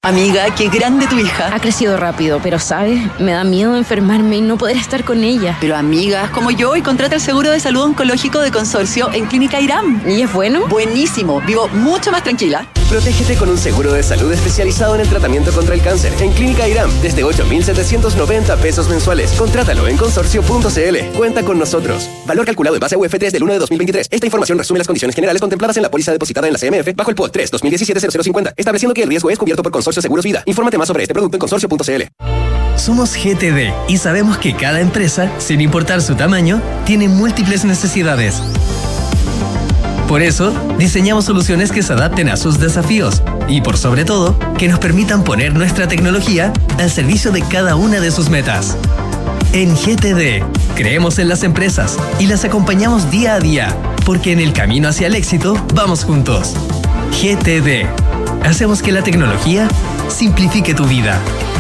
Amiga, qué grande tu hija. Ha crecido rápido, pero ¿sabes? Me da miedo enfermarme y no poder estar con ella. Pero amiga, como yo, y contrata el seguro de salud oncológico de Consorcio en Clínica Iram. ¿Y es bueno? Buenísimo, vivo mucho más tranquila. Protégete con un seguro de salud especializado en el tratamiento contra el cáncer en Clínica Iram, desde ocho mil setecientos noventa pesos mensuales. Contrátalo en consorcio punto c l. Cuenta con nosotros. Valor calculado en base a U F tres del uno de dos mil veintitrés. Esta información resume las condiciones generales contempladas en la póliza depositada en la C M F bajo el P O D tres dos mil diecisiete cero cero cincuenta, estableciendo que el riesgo es cubierto por Consorcio Seguros Vida. Infórmate más sobre este producto en consorcio punto c l. Somos G T D y sabemos que cada empresa, sin importar su tamaño, tiene múltiples necesidades. Por eso, diseñamos soluciones que se adapten a sus desafíos y, por sobre todo, que nos permitan poner nuestra tecnología al servicio de cada una de sus metas. En G T D, creemos en las empresas y las acompañamos día a día, porque en el camino hacia el éxito vamos juntos. G T D. Hacemos que la tecnología simplifique tu vida.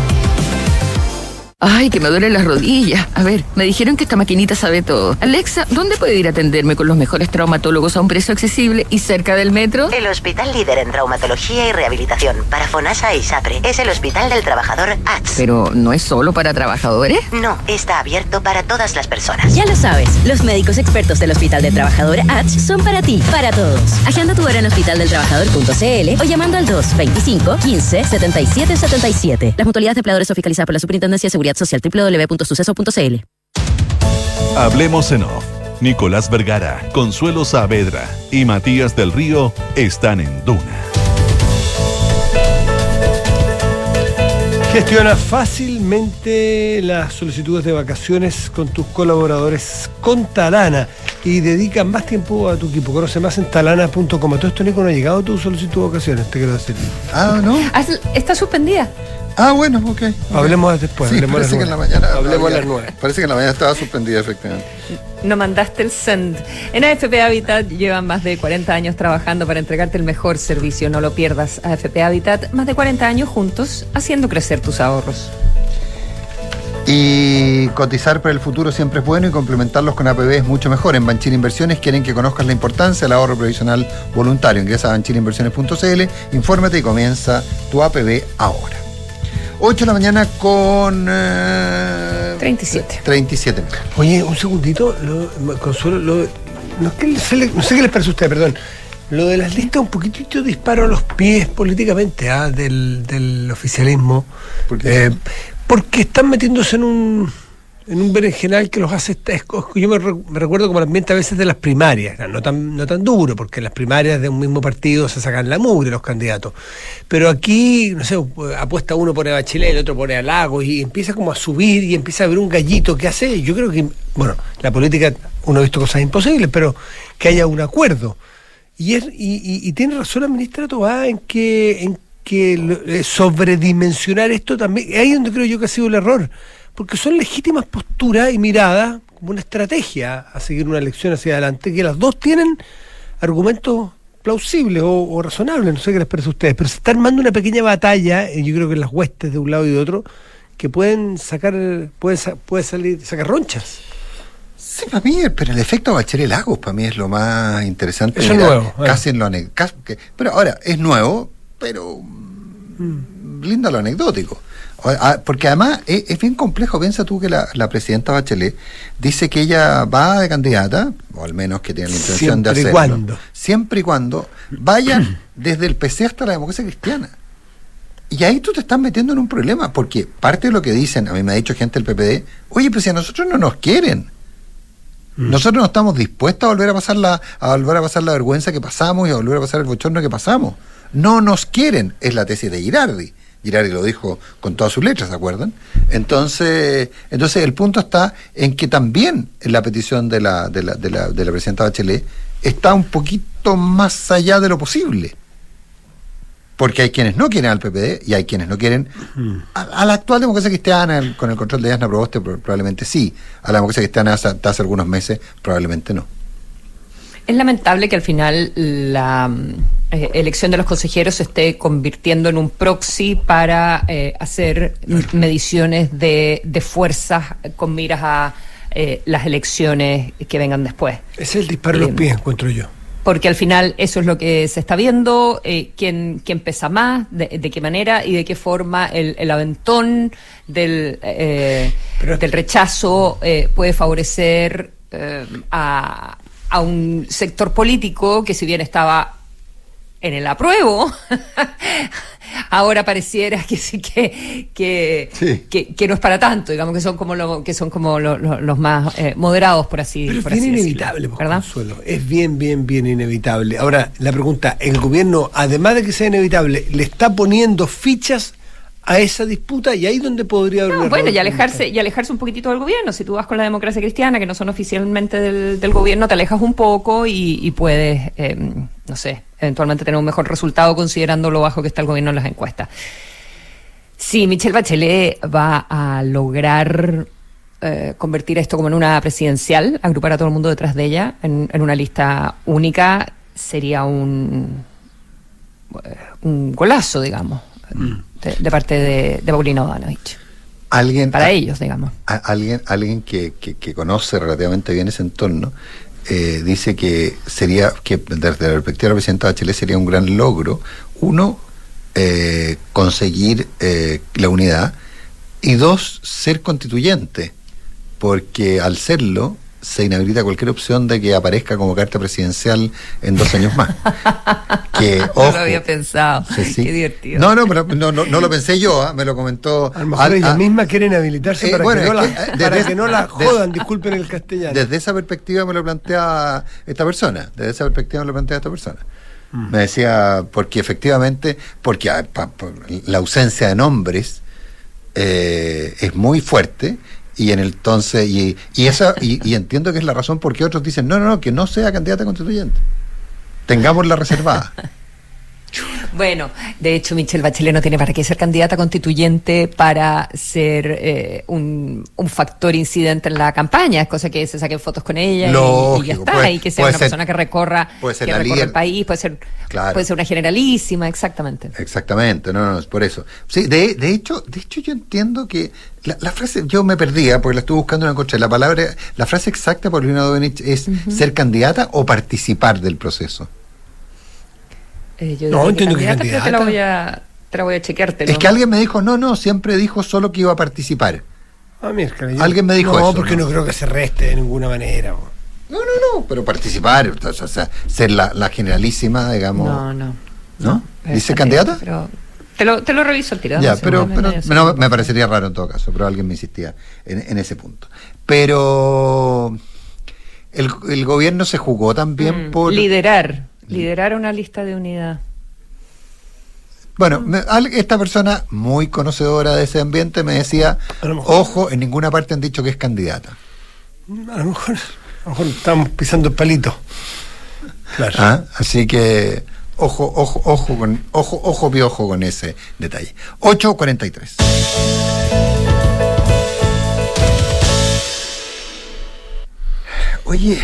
Ay, que me duelen las rodillas. A ver, me dijeron que esta maquinita sabe todo. Alexa, ¿dónde puedo ir a atenderme con los mejores traumatólogos a un precio accesible y cerca del metro? El hospital líder en traumatología y rehabilitación para FONASA y SAPRE es el Hospital del Trabajador A T S. ¿Pero no es solo para trabajadores? No, está abierto para todas las personas. Ya lo sabes, los médicos expertos del Hospital del Trabajador A T S son para ti, para todos. Agenda tu hora en hospital del trabajador punto c l o llamando al dos veinticinco quince setenta y siete setenta y siete. Las mutualidades de empleadores son fiscalizadas por la Superintendencia de Seguridad Social. doble u doble u doble u punto suceso punto c l. Hablemos en off. Nicolás Vergara, Consuelo Saavedra y Matías del Río están en Duna. Gestiona fácilmente las solicitudes de vacaciones con tus colaboradores con Talana y dedica más tiempo a tu equipo. Conoce más en talana punto com. Todo esto, Nico, no ha llegado tu solicitud de vacaciones, te quiero decir. Ah, ¿no? Está suspendida. Ah, bueno, ok. okay. Hablemos después. Sí, hablemos parece a que en la mañana. Hablemos había, a las nueve. Parece que en la mañana estaba suspendida, efectivamente. No mandaste el send. En A F P Habitat llevan más de cuarenta años trabajando para entregarte el mejor servicio. No lo pierdas. A F P Habitat, más de cuarenta años juntos, haciendo crecer tus ahorros. Y cotizar para el futuro siempre es bueno y complementarlos con A P B es mucho mejor. En Banchile Inversiones quieren que conozcas la importancia del ahorro previsional voluntario. Ingresa a banchile inversiones punto c l, infórmate y comienza tu A P B ahora. ocho de la mañana con... Eh, treinta y siete. treinta y siete. Oye, un segundito, lo, Consuelo, lo, no, sé, no sé qué les parece a usted, perdón. Lo de las listas un poquitito disparo a los pies políticamente ¿ah? del, del oficialismo. ¿Por qué? Eh, porque están metiéndose en un en un berenjenal que los hace... Yo me, me recuerdo como el ambiente a veces de las primarias, no tan, no tan duro, porque en las primarias de un mismo partido se sacan la mugre los candidatos. Pero aquí, no sé, apuesta uno pone a Bachelet, el otro pone a Lagos, y empieza como a subir y empieza a ver un gallito que hace. Yo creo que, bueno, la política, uno ha visto cosas imposibles, pero que haya un acuerdo. Y, es, y, y, y tiene razón la ministra Tobá en que, en que eh, sobredimensionar esto también, ahí es donde creo yo que ha sido el error. Porque son legítimas posturas y miradas como una estrategia a seguir una elección hacia adelante, que las dos tienen argumentos plausibles o, o razonables, no sé qué les parece a ustedes, pero se está armando una pequeña batalla, yo creo que en las huestes de un lado y de otro, que pueden sacar, pueden, puede salir, sacar ronchas. Sí, para mí, pero el efecto Bachelet Lagos para mí es lo más interesante. Eso es nuevo. Casi en lo anecdótico. Pero ahora, es nuevo, pero mm. lindo lo anecdótico. Porque además es, es bien complejo. Piensa tú que la, la presidenta Bachelet dice que ella va de candidata, o al menos que tiene la intención siempre de hacerlo. Y cuando. Siempre y cuando vayan desde el P C hasta la democracia cristiana. Y ahí tú te estás metiendo en un problema, porque parte de lo que dicen, a mí me ha dicho gente del P P D, oye, pero si a nosotros no nos quieren, mm. nosotros no estamos dispuestos a volver a pasar la, a volver a pasar la vergüenza que pasamos y a volver a pasar el bochorno que pasamos. No nos quieren, es la tesis de Girardi. Girardi lo dijo con todas sus letras, ¿se acuerdan? Entonces, entonces el punto está en que también en la petición de la, de la, de la, de la presidenta Bachelet está un poquito más allá de lo posible. Porque hay quienes no quieren al P P D y hay quienes no quieren a, a la actual democracia cristiana, el, con el control de Yasna Proboste probablemente sí, a la democracia cristiana hasta, hasta hace algunos meses probablemente no. Es lamentable que al final la eh, elección de los consejeros se esté convirtiendo en un proxy para eh, hacer mediciones de, de fuerzas con miras a eh, las elecciones que vengan después. Es el disparo a los pies, encuentro yo. porque al final eso es lo que se está viendo, eh, quién, quién pesa más, de, de qué manera y de qué forma el, el aventón del, eh, Pero, del rechazo eh, puede favorecer eh, a, a un sector político que, si bien estaba en el apruebo, ahora pareciera que sí que que, sí. que que no es para tanto, digamos, que son como lo, que son como lo, lo, los más eh, moderados, por así decirlo. Pero es bien así inevitable, decirlo, ¿verdad? Consuelo, es bien, bien, bien inevitable. Ahora, la pregunta, ¿el gobierno, además de que sea inevitable, le está poniendo fichas a esa disputa? Y ahí donde podría haber... No, bueno, y alejarse y alejarse un poquitito del gobierno. Si tú vas con la Democracia Cristiana, que no son oficialmente del, del gobierno, te alejas un poco y, y puedes, eh, no sé, eventualmente tener un mejor resultado considerando lo bajo que está el gobierno en las encuestas. Si Michelle Bachelet va a lograr eh, convertir esto como en una presidencial, agrupar a todo el mundo detrás de ella en, en una lista única, sería un, un golazo, digamos. Mm. De, de parte de, de Paulina Bodanovich. Alguien, para a, ellos, digamos. A, alguien alguien que, que, que conoce relativamente bien ese entorno eh, dice que sería, que desde la perspectiva de la presidenta Bachelet sería un gran logro, uno, eh, conseguir eh, la unidad, y dos, ser constituyente, porque al serlo se inhabilita cualquier opción de que aparezca como carta presidencial en dos años más. Que, ojo, no lo había pensado. Sí, sí. Qué divertido. No, no, pero no, no, no lo pensé yo, ¿eh? Me lo comentó. A lo mejor al, ellas a, mismas quieren habilitarse eh, para, bueno, que, no es la, que, para desde, que no la jodan, de, disculpen el castellano. Desde esa perspectiva me lo plantea esta persona, desde esa perspectiva me lo plantea esta persona. Mm. Me decía, porque efectivamente, porque a, pa, pa, la ausencia de nombres eh, es muy fuerte. Y en el entonces, y, y esa, y, y entiendo que es la razón por qué otros dicen, no, no, no, que no sea candidata constituyente. Tengámosla reservada. Bueno, de hecho Michelle Bachelet no tiene para qué ser candidata constituyente para ser eh, un, un factor incidente en la campaña, es cosa que se saquen fotos con ella. Lógico, y, y ya está, puede, y que sea una ser, persona que recorra, que recorra el país, puede ser, claro. puede ser una generalísima, exactamente. Exactamente, no, no, es por eso. Sí, de, de hecho, de hecho yo entiendo que la, la frase, yo me perdía porque la estuve buscando y no encontré. La palabra, la frase exacta por Paulina Bodanovich es uh-huh. ser candidata o participar del proceso. Eh, yo no, entiendo que candidata, que te la voy a, te la voy a chequearte. Es que alguien me dijo, no, no, siempre dijo solo que iba a participar. Ah, mira, yo, alguien me dijo no, eso. No, porque no creo que se reste de ninguna manera. Bro. No, no, no, pero participar, o sea, ser la, la generalísima, digamos. No, no. ¿No? ¿Dice candidata? Pero te lo, te lo reviso al tirado. Ya, pero, pero no, me parecería raro en todo caso, pero alguien me insistía en, en ese punto. Pero el, el gobierno se jugó también mm, por... Liderar. Liderar una lista de unidad. Bueno, me, esta persona muy conocedora de ese ambiente me decía, ojo, en ninguna parte han dicho que es candidata. A lo mejor, a lo mejor estamos pisando el palito. Claro. ¿Ah? Así que ojo, ojo, ojo con, ojo, ojo, piojo con ese detalle. ocho cuarenta y tres. Oye,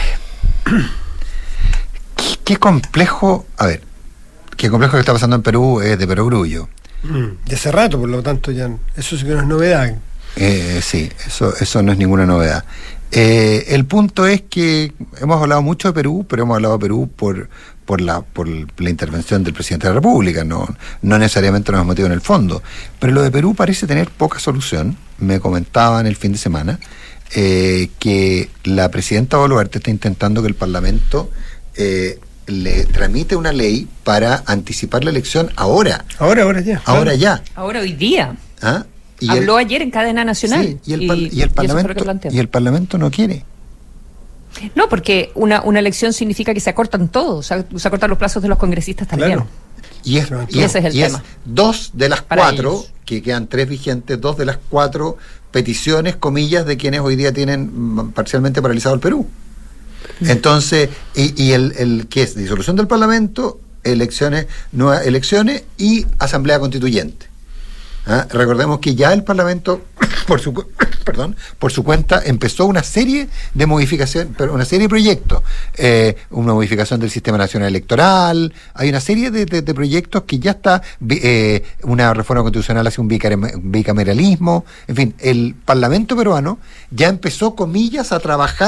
qué complejo, a ver, qué complejo que está pasando en Perú es de perogrullo. Mm, de hace rato, por lo tanto, ya eso sí que no es novedad. Eh, sí, eso, eso no es ninguna novedad. Eh, el punto es que hemos hablado mucho de Perú, pero hemos hablado de Perú por por la por la intervención del presidente de la República, no, no necesariamente nos hemos metido en el fondo. Pero lo de Perú parece tener poca solución. Me comentaban el fin de semana eh, que la presidenta Boluarte está intentando que el Parlamento eh, le tramite una ley para anticipar la elección ahora. Ahora, ahora ya. Ahora ya. Ahora, hoy día. ¿Ah? Y Habló el, ayer en cadena nacional. Sí, y, el, y, y, el Parlamento, y el Parlamento no quiere. No, porque una, una elección significa que se acortan todos, se acortan los plazos de los congresistas también. Claro. Y, es, y, y ese es el y tema. Es dos de las Para cuatro, ellos. que quedan tres vigentes, dos de las cuatro peticiones, comillas, de quienes hoy día tienen parcialmente paralizado el Perú. Entonces, y, y el, el que es disolución del Parlamento, elecciones, nuevas elecciones y asamblea constituyente. ¿Ah? Recordemos que ya el Parlamento, por su perdón, por su cuenta, empezó una serie de modificaciones, pero una serie de proyectos, eh, una modificación del sistema nacional electoral, hay una serie de, de, de proyectos que ya está, eh, una reforma constitucional hacia un bicameralismo, en fin, el Parlamento peruano ya empezó, comillas, a trabajar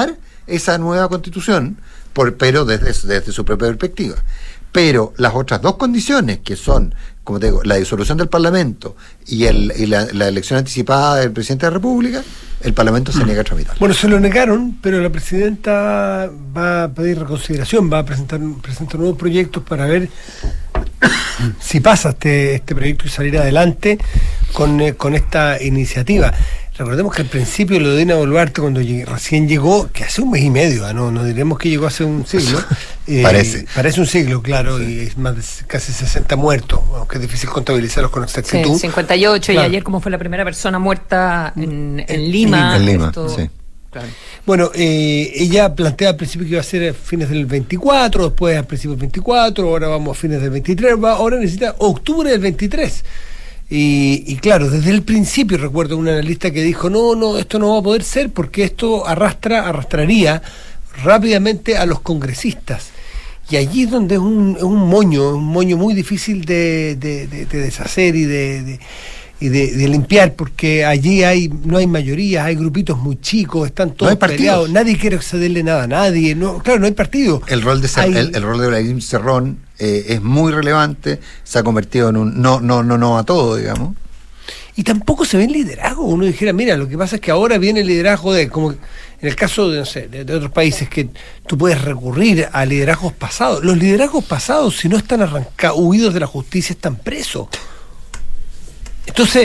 esa nueva constitución, por, pero desde, desde su propia perspectiva. Pero las otras dos condiciones, que son, como te digo, la disolución del Parlamento y, el, y la, la elección anticipada del presidente de la República, el Parlamento se niega a tramitar. Bueno, se lo negaron, pero la presidenta va a pedir reconsideración, va a presentar, presentar nuevos proyectos para ver si pasa este, este proyecto y salir adelante con, eh, con esta iniciativa. Recordemos que al principio lo de Dina Boluarte, cuando llegué, recién llegó, que hace un mes y medio, ¿no? No diremos que llegó hace un siglo. Eh, parece. Parece un siglo, claro, sí. Y es más de casi sesenta muertos, aunque es difícil contabilizarlos con exactitud. Sí, cincuenta y ocho, claro. Y ayer como fue la primera persona muerta en, en Lima. En Lima, esto, sí. Claro. Bueno, eh, ella plantea al principio que iba a ser a fines del veinticuatro, después a principios del veinticuatro, ahora vamos a fines del veintitrés, va, ahora necesita octubre del veintitrés. Y, y claro, desde el principio recuerdo un analista que dijo, no, no, esto no va a poder ser porque esto arrastra, arrastraría rápidamente a los congresistas. Y allí es donde es un, es un moño, un moño muy difícil de, de, de, de deshacer y de... de y de, de limpiar, porque allí hay no hay mayorías, hay grupitos muy chicos, están todos no peleados, nadie quiere cederle nada a nadie, no, claro, no hay partido. El rol de Cer- hay... el, el rol de Vladimir Cerrón eh, es muy relevante, se ha convertido en un no, no, no, no a todo, digamos. Y tampoco se ve el liderazgo. Uno dijera, mira, lo que pasa es que ahora viene el liderazgo de, como en el caso de, no sé, de, de otros países, que tú puedes recurrir a liderazgos pasados. Los liderazgos pasados, si no están arrancados, huidos de la justicia, están presos. Entonces,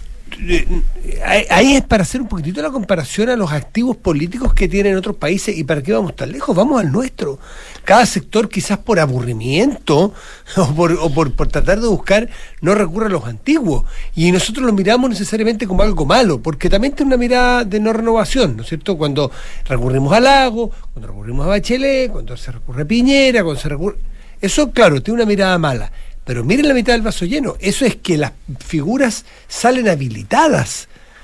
ahí es para hacer un poquitito la comparación a los activos políticos que tienen otros países. ¿Y para qué vamos tan lejos? Vamos al nuestro. Cada sector, quizás por aburrimiento o por, o por, por tratar de buscar, no recurre a los antiguos. Y nosotros lo miramos necesariamente como algo malo, porque también tiene una mirada de no renovación, ¿no es cierto? Cuando recurrimos a Lago, cuando recurrimos a Bachelet, cuando se recurre a Piñera, cuando se recurre... Eso, claro, tiene una mirada mala. Pero miren la mitad del vaso lleno. Eso es que las figuras salen habilitadas,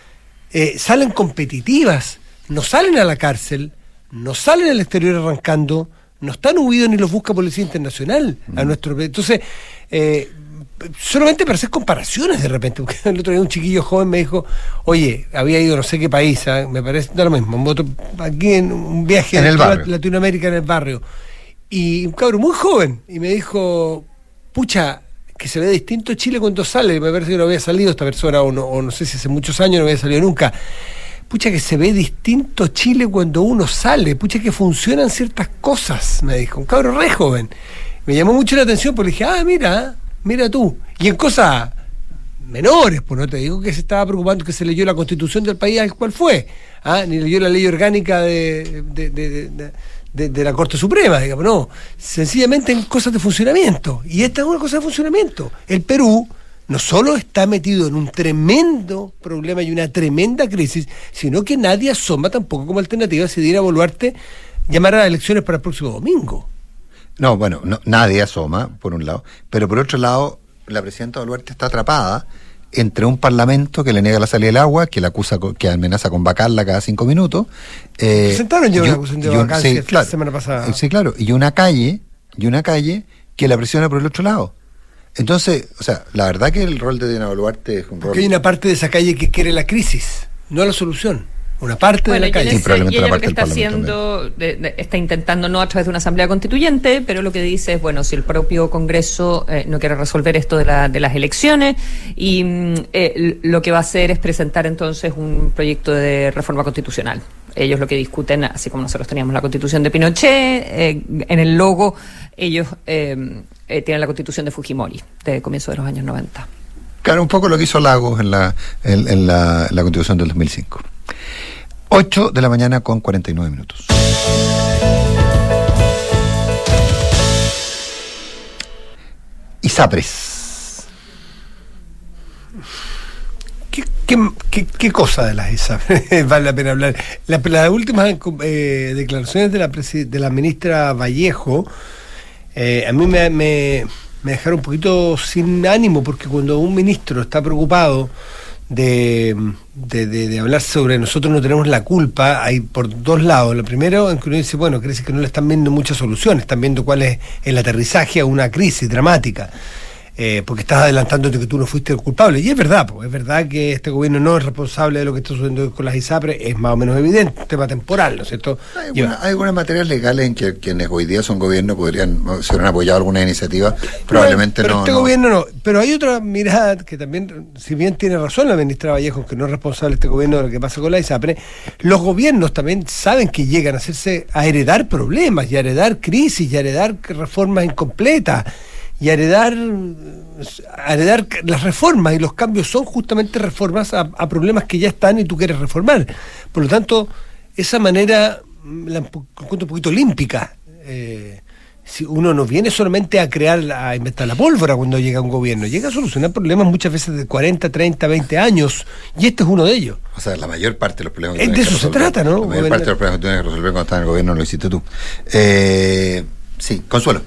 eh, salen competitivas, no salen a la cárcel, no salen al exterior arrancando, no están huidos ni los busca Policía Internacional a Mm. nuestro. Entonces, eh, solamente para hacer comparaciones de repente, porque el otro día un chiquillo joven me dijo, oye, había ido a no sé qué país, ¿eh? Me parece, da lo mismo, un voto, aquí en un viaje en el barrio. Latinoamérica en el barrio, y un cabrón muy joven, y me dijo, pucha, que se ve distinto Chile cuando sale. Me parece que no había salido esta persona, o no, o no sé si hace muchos años no había salido nunca. Pucha, que se ve distinto Chile cuando uno sale. Pucha, que funcionan ciertas cosas, me dijo. Un cabrón re joven. Me llamó mucho la atención porque dije, ah, mira, mira tú. Y en cosas menores, pues no te digo que se estaba preocupando que se leyó la Constitución del país al cual fue, ¿ah? Ni leyó la ley orgánica de... de, de, de, de De, de la Corte Suprema, digamos, no, sencillamente en cosas de funcionamiento, y esta es una cosa de funcionamiento. El Perú no solo está metido en un tremendo problema y una tremenda crisis, sino que nadie asoma tampoco como alternativa si diera Boluarte llamar a las elecciones para el próximo domingo. No, bueno, no, nadie asoma, por un lado, pero por otro lado, la presidenta Boluarte está atrapada entre un parlamento que le niega la salida del agua, que la acusa, que amenaza con vacarla cada cinco minutos. Eh, Presentaron ya una acusación de vacancia sí, la claro, semana pasada. Sí, claro, y una calle, y una calle que la presiona por el otro lado. Entonces, o sea, la verdad que el rol de Dina Boluarte es un Porque rol... hay una parte de esa calle que quiere la crisis, no la solución. Una parte bueno, de la calle. Y, sí, probablemente y ella una lo que parte está del haciendo, de, de, está intentando no a través de una asamblea constituyente, pero lo que dice es, bueno, si el propio Congreso eh, no quiere resolver esto de, la, de las elecciones, y eh, lo que va a hacer es presentar entonces un proyecto de reforma constitucional. Ellos lo que discuten, así como nosotros teníamos la Constitución de Pinochet, eh, en el logo ellos eh, eh, tienen la Constitución de Fujimori, de comienzo de los años noventa. Claro, un poco lo que hizo Lagos en la, en, en la, la Constitución del dos mil cinco. ocho de la mañana con cuarenta y nueve minutos. ISAPRES. ¿Qué, qué, qué, qué cosa de las ISAPRES? Vale la pena hablar. Las la últimas eh, declaraciones de la, presi- de la ministra Vallejo eh, a mí me, me, me dejaron un poquito sin ánimo, porque cuando un ministro está preocupado De, de, de, de hablar sobre nosotros no tenemos la culpa, hay por dos lados. Lo primero, en que uno dice, bueno, quiere decir que no le están viendo muchas soluciones, están viendo cuál es el aterrizaje a una crisis dramática. eh, porque estás adelantándote que tú no fuiste el culpable. Y es verdad, pues, es verdad que este gobierno no es responsable de lo que está sucediendo con las ISAPRES, es más o menos evidente, un tema temporal, ¿no es cierto? Hay, alguna, hay algunas materias legales en que quienes hoy día son gobierno podrían, si hubieran apoyado alguna iniciativa, probablemente pero no. Este no. gobierno no. Pero hay otra mirada que también, si bien tiene razón la ministra Vallejo, que no es responsable este gobierno de lo que pasa con la ISAPRE, los gobiernos también saben que llegan a hacerse, a heredar problemas, y a heredar crisis, y a heredar reformas incompletas, y a heredar, a heredar las reformas, y los cambios son justamente reformas a, a problemas que ya están y tú quieres reformar. Por lo tanto, esa manera la encuentro un poquito olímpica. Eh, si uno no viene solamente a crear, a inventar la pólvora cuando llega un gobierno, llega a solucionar problemas muchas veces de cuarenta, treinta, veinte años, y este es uno de ellos. O sea, la mayor parte de los problemas que de eso se trata, ¿no? La mayor parte de los problemas que tienes que resolver cuando estás en el gobierno lo hiciste tú. Eh, sí, Consuelo.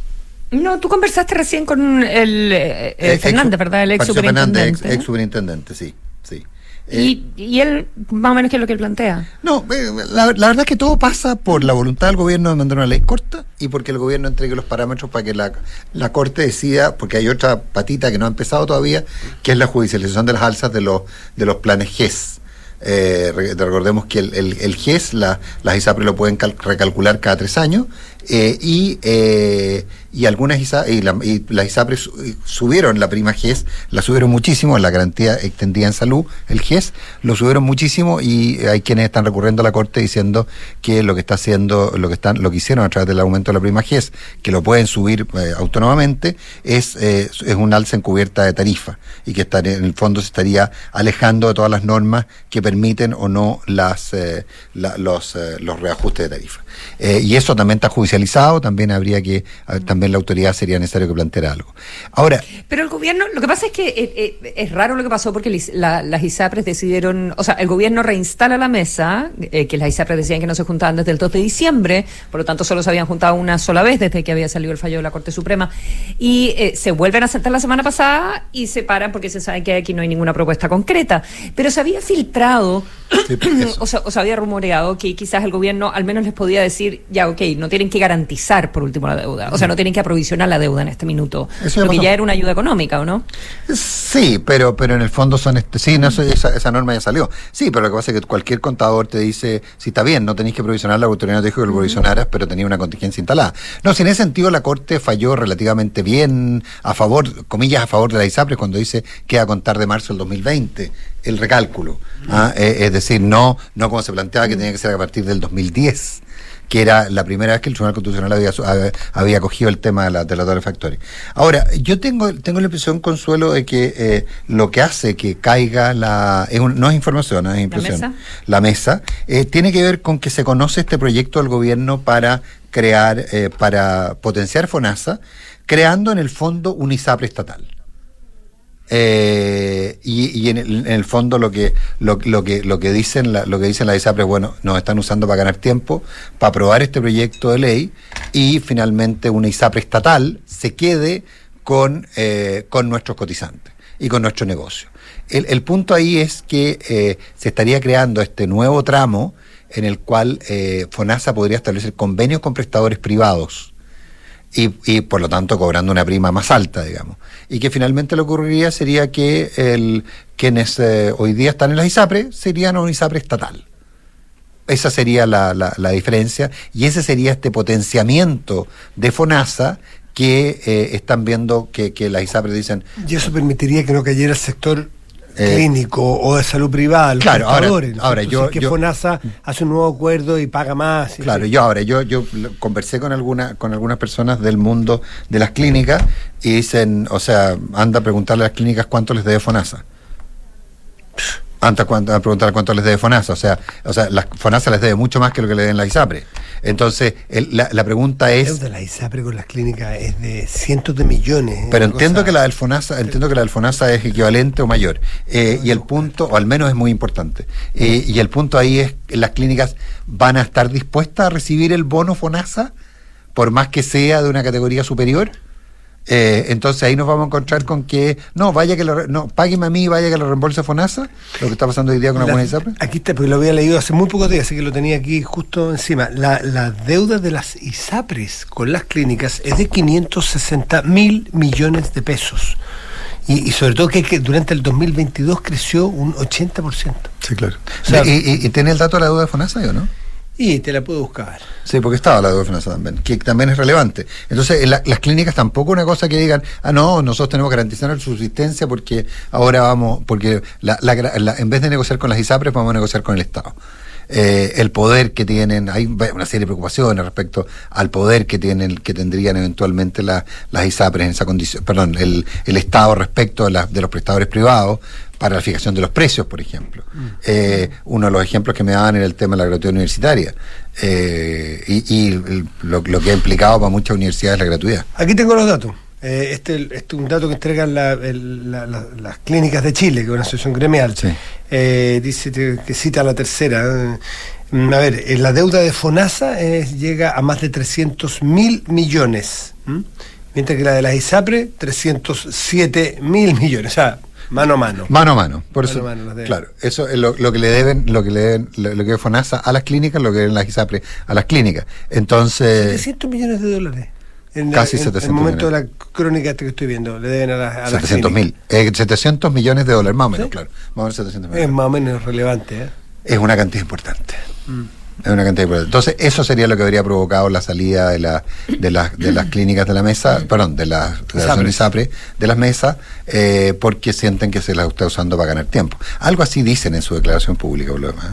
No, tú conversaste recién con el eh, eh, Fernández, ex, ¿verdad? El ex superintendente. Fernández, ex, ex superintendente, sí, sí. Eh, y, y él, más o menos, ¿qué es lo que él plantea? No, eh, la, la verdad es que todo pasa por la voluntad del gobierno de mandar una ley corta y porque el gobierno entregue los parámetros para que la, la Corte decida, porque hay otra patita que no ha empezado todavía, que es la judicialización de las alzas de los, de los planes G E S. Eh, recordemos que el, el, el G E S, la, las ISAPRES lo pueden cal, recalcular cada tres años eh, y, eh, y algunas ISA, y, la, y las ISAPRES subieron la prima G E S, la subieron muchísimo, la garantía extendida en salud, el G E S, lo subieron muchísimo y hay quienes están recurriendo a la Corte diciendo que lo que está haciendo, lo que están, lo que hicieron a través del aumento de la prima G E S, que lo pueden subir eh, autónomamente, es, eh, es un alza encubierta de tarifa y que está, en el fondo se estaría alejando de todas las normas que permiten o no las eh, la, los, eh, los reajustes de tarifa. Eh, y eso también está judicializado, también habría que, eh, también la autoridad sería necesario que planteara algo. Ahora... Pero el gobierno, lo que pasa es que eh, eh, es raro lo que pasó porque la, las ISAPRES decidieron, o sea, el gobierno reinstala la mesa, eh, que las ISAPRES decían que no se juntaban desde el dos de diciembre, por lo tanto solo se habían juntado una sola vez desde que había salido el fallo de la Corte Suprema, y eh, se vuelven a sentar la semana pasada y se paran porque se sabe que aquí no hay ninguna propuesta concreta. Pero se había filtrado, sí, o, sea, o se había rumoreado que quizás el gobierno al menos les podía decir, ya, ok, no tienen que garantizar por último la deuda, o sea, no tienen que aprovisionar la deuda en este minuto, lo que ya era una ayuda económica, ¿o no? Sí, pero pero en el fondo son, este, sí, no, esa, esa norma ya salió, sí, pero lo que pasa es que cualquier contador te dice, si está bien, no tenéis que provisionar, la autoridad no te dijo que lo provisionaras, pero tenía una contingencia instalada. No, si en ese sentido la Corte falló relativamente bien, a favor, comillas, a favor de la ISAPRES, cuando dice que a contar de marzo del dos mil veinte, el recálculo, ¿ah? eh, es decir, no, no como se planteaba que tenía que ser a partir del dos mil diez, que era la primera vez que el Tribunal Constitucional había, había cogido el tema de la, de la doble factoría. Ahora, yo tengo tengo la impresión, Consuelo, de que eh, lo que hace que caiga la... Es un, no es información, es impresión. ¿La mesa? La mesa eh, tiene que ver con que se conoce este proyecto del gobierno para crear, eh, para potenciar FONASA, creando en el fondo un ISAPRE estatal. Eh, y, y en, el, en el fondo lo que lo, lo que lo que dicen la, lo que dicen las ISAPRES, bueno, nos están usando para ganar tiempo, para aprobar este proyecto de ley y finalmente una ISAPRE estatal se quede con eh, con nuestros cotizantes y con nuestro negocio. El, el punto ahí es que eh, se estaría creando este nuevo tramo en el cual eh, FONASA podría establecer convenios con prestadores privados y, y por lo tanto cobrando una prima más alta, digamos. Y que finalmente lo que ocurriría sería que el, quienes eh, hoy día están en las ISAPRES serían una ISAPRE estatal. Esa sería la, la, la diferencia y ese sería este potenciamiento de FONASA que eh, están viendo que, que las ISAPRES dicen... Y eso permitiría que no cayera el sector Eh, clínico o de salud privada, los claro, prestadores, ahora, ahora yo, si es que yo, FONASA hace un nuevo acuerdo y paga más. Claro, sí. yo ahora, yo, yo conversé con alguna, con algunas personas del mundo de las clínicas y dicen, o sea, anda a preguntarle a las clínicas cuánto les debe FONASA. Anda a preguntar cuánto les debe FONASA, o sea, o sea, la FONASA les debe mucho más que lo que le den la ISAPRE. Entonces, el, la, la pregunta es... La deuda de la ISAPRE con las clínicas es de cientos de millones. Pero entiendo cosa... que la del FONASA, entiendo que la del FONASA es equivalente o mayor. Eh, y el punto, o al menos es muy importante, eh, y el punto ahí es que las clínicas van a estar dispuestas a recibir el bono FONASA, por más que sea de una categoría superior. Eh, entonces ahí nos vamos a encontrar con que no, vaya que lo, no, págueme a mí, vaya que lo reembolse FONASA, lo que está pasando hoy día con algunas ISAPRE. Aquí está, porque lo había leído hace muy pocos días, así que lo tenía aquí justo encima. La, la deuda de las ISAPRES con las clínicas es de quinientos sesenta mil millones de pesos. Y, y sobre todo que, que durante el dos mil veintidós creció un ochenta por ciento. Sí, claro. O sea, ¿Y, y, y tiene el dato de la deuda de FONASA o no? Y te la puedo buscar. Sí, porque estaba la deuda de FONASA también, que también es relevante. Entonces, en la, las clínicas tampoco una cosa que digan, ah, no, nosotros tenemos que garantizar la subsistencia porque ahora vamos, porque la, la, la, en vez de negociar con las ISAPRES, vamos a negociar con el Estado. Eh, el poder que tienen, hay una serie de preocupaciones respecto al poder que tienen, que tendrían eventualmente la, las ISAPRES en esa condición, perdón, el, el Estado respecto de, la, de los prestadores privados para la fijación de los precios, por ejemplo. Mm. Eh, uno de los ejemplos que me daban era el tema de la gratuidad universitaria, eh, y, y lo, lo que ha implicado para muchas universidades la gratuidad. Aquí tengo los datos. Eh, este, este es un dato que entregan la, el, la, la, las clínicas de Chile, que es una asociación gremial. Sí. Eh, dice que cita la tercera. Eh, a ver, eh, la deuda de FONASA eh, llega a más de trescientos mil millones, ¿m? Mientras que la de las ISAPRE, trescientos siete mil millones. O sea, mano a mano. Mano a mano. Por mano eso, a mano claro, eso es lo, lo que le deben, lo que le deben, lo, lo que es FONASA a las clínicas, lo que deben las ISAPRE a las clínicas. Entonces, setecientos millones de dólares. En Casi la, en, setecientos en el momento millones. de la crónica este que estoy viendo, le deben a, la, a setecientos mil. Eh, setecientos millones de dólares, más o menos, ¿sí? Claro. Más o menos setecientos millones. Es más o menos relevante, ¿eh? Es una cantidad importante. Mm. Es una cantidad importante. Entonces, eso sería lo que habría provocado la salida de, la, de, la, de las clínicas de la mesa, perdón, de las de la zona ISAPRE, de las mesas, eh, porque sienten que se las está usando para ganar tiempo. Algo así dicen en su declaración pública, por lo demás.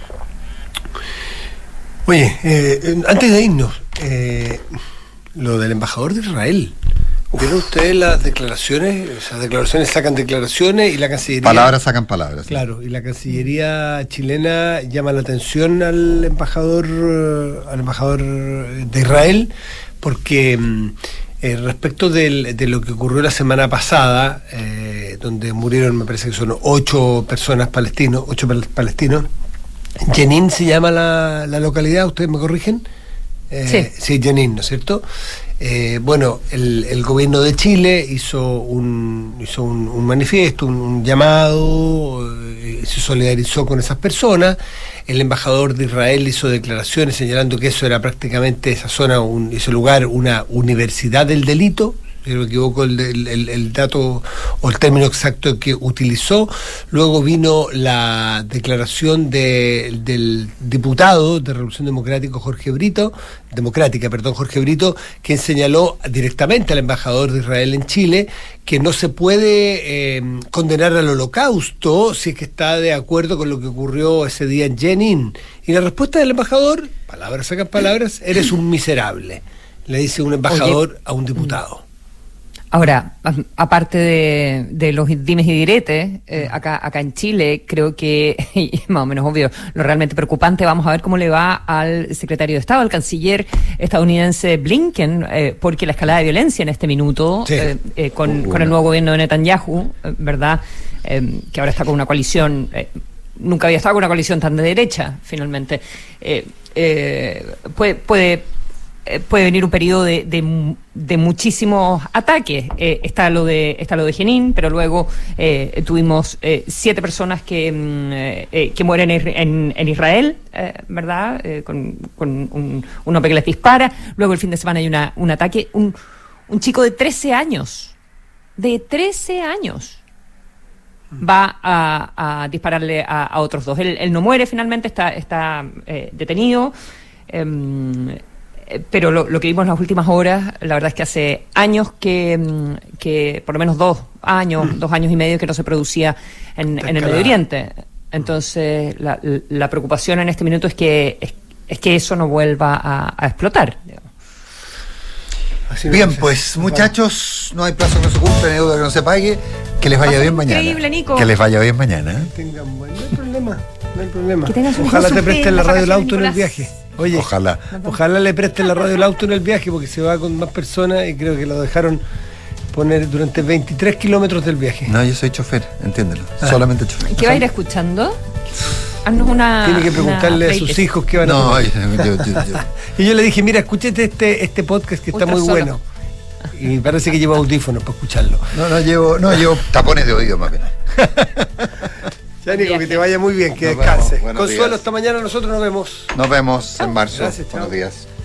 Oye, eh, antes de irnos, eh, lo del embajador de Israel. ¿Vieron ustedes las declaraciones? Esas declaraciones sacan declaraciones y la Cancillería... Palabras sacan palabras. Claro, y la Cancillería chilena llama la atención al embajador al embajador de Israel porque eh, respecto del, de lo que ocurrió la semana pasada, eh, donde murieron, me parece que son ocho personas palestinos, ocho palestinos. Jenin se llama la, la localidad, ¿ustedes me corrigen? Eh, sí, sí, Jenin, ¿no es cierto? Eh, bueno, el, el gobierno de Chile hizo un hizo un, un manifiesto, un, un llamado, eh, se solidarizó con esas personas. El embajador de Israel hizo declaraciones señalando que eso era prácticamente, esa zona, un, ese lugar, una universidad del delito. Si no me equivoco el, el, el dato o el término exacto que utilizó. Luego vino la declaración de, del diputado de Revolución Democrática Jorge Brito, Democrática, perdón, Jorge Brito, quien señaló directamente al embajador de Israel en Chile que no se puede eh, condenar al holocausto si es que está de acuerdo con lo que ocurrió ese día en Jenin. Y la respuesta del embajador, palabras sacan palabras, eres un miserable, le dice un embajador Oye. a un diputado. Ahora, aparte de, de los dimes y diretes, eh, acá, acá en Chile, creo que, y más o menos obvio, lo realmente preocupante, vamos a ver cómo le va al secretario de Estado, al canciller estadounidense Blinken, eh, porque la escalada de violencia en este minuto, sí. eh, eh, con, uh, con el nuevo gobierno de Netanyahu, eh, ¿verdad? Eh, que ahora está con una coalición, eh, nunca había estado con una coalición tan de derecha, finalmente, eh, eh, puede... puede puede venir un periodo de, de, de muchísimos ataques. Eh, está lo de está lo de Jenin, pero luego eh, tuvimos eh, siete personas que eh, que mueren en, en Israel, eh, ¿verdad? Eh, con, con un, un hombre que les dispara. Luego el fin de semana hay una, un ataque. Un, un chico de trece años, de trece años, va a, a dispararle a, a otros dos. Él, él no muere finalmente, está, está eh, detenido. Eh, Pero lo, lo que vimos en las últimas horas, la verdad es que hace años que, que por lo menos dos años, mm. dos años y medio que no se producía en, en el Medio Oriente. Entonces, la, la preocupación en este minuto es que es, es que eso no vuelva a, a explotar. Bien, pues muchachos, no hay plazo que no se cumpla, ni deuda que no se pague. Que les vaya bien mañana. Increíble, Nico. Que les vaya bien mañana. Tengan buen, no hay problema, no hay problema. Que Ojalá te presten la radio del auto en el viaje. Oye, ojalá. Ojalá le presten la radio del auto en el viaje porque se va con más personas y creo que lo dejaron poner durante veintitrés kilómetros del viaje. No, yo soy chofer, entiéndelo. Ah. Solamente chofer. ¿Qué va a ir escuchando? Haznos una. Tiene que preguntarle a sus hijos qué van a no, poner. Yo, yo, yo, yo. Y yo le dije, mira, escúchate este, este podcast que está muy bueno. Y parece que lleva audífonos para escucharlo. No, no llevo, no llevo tapones de oído más bien. Ya, Nico, que te vaya muy bien, que Nos descanses. vemos. Consuelo, días. hasta mañana, nosotros nos vemos. Nos vemos en marzo. Gracias, chao. Buenos días.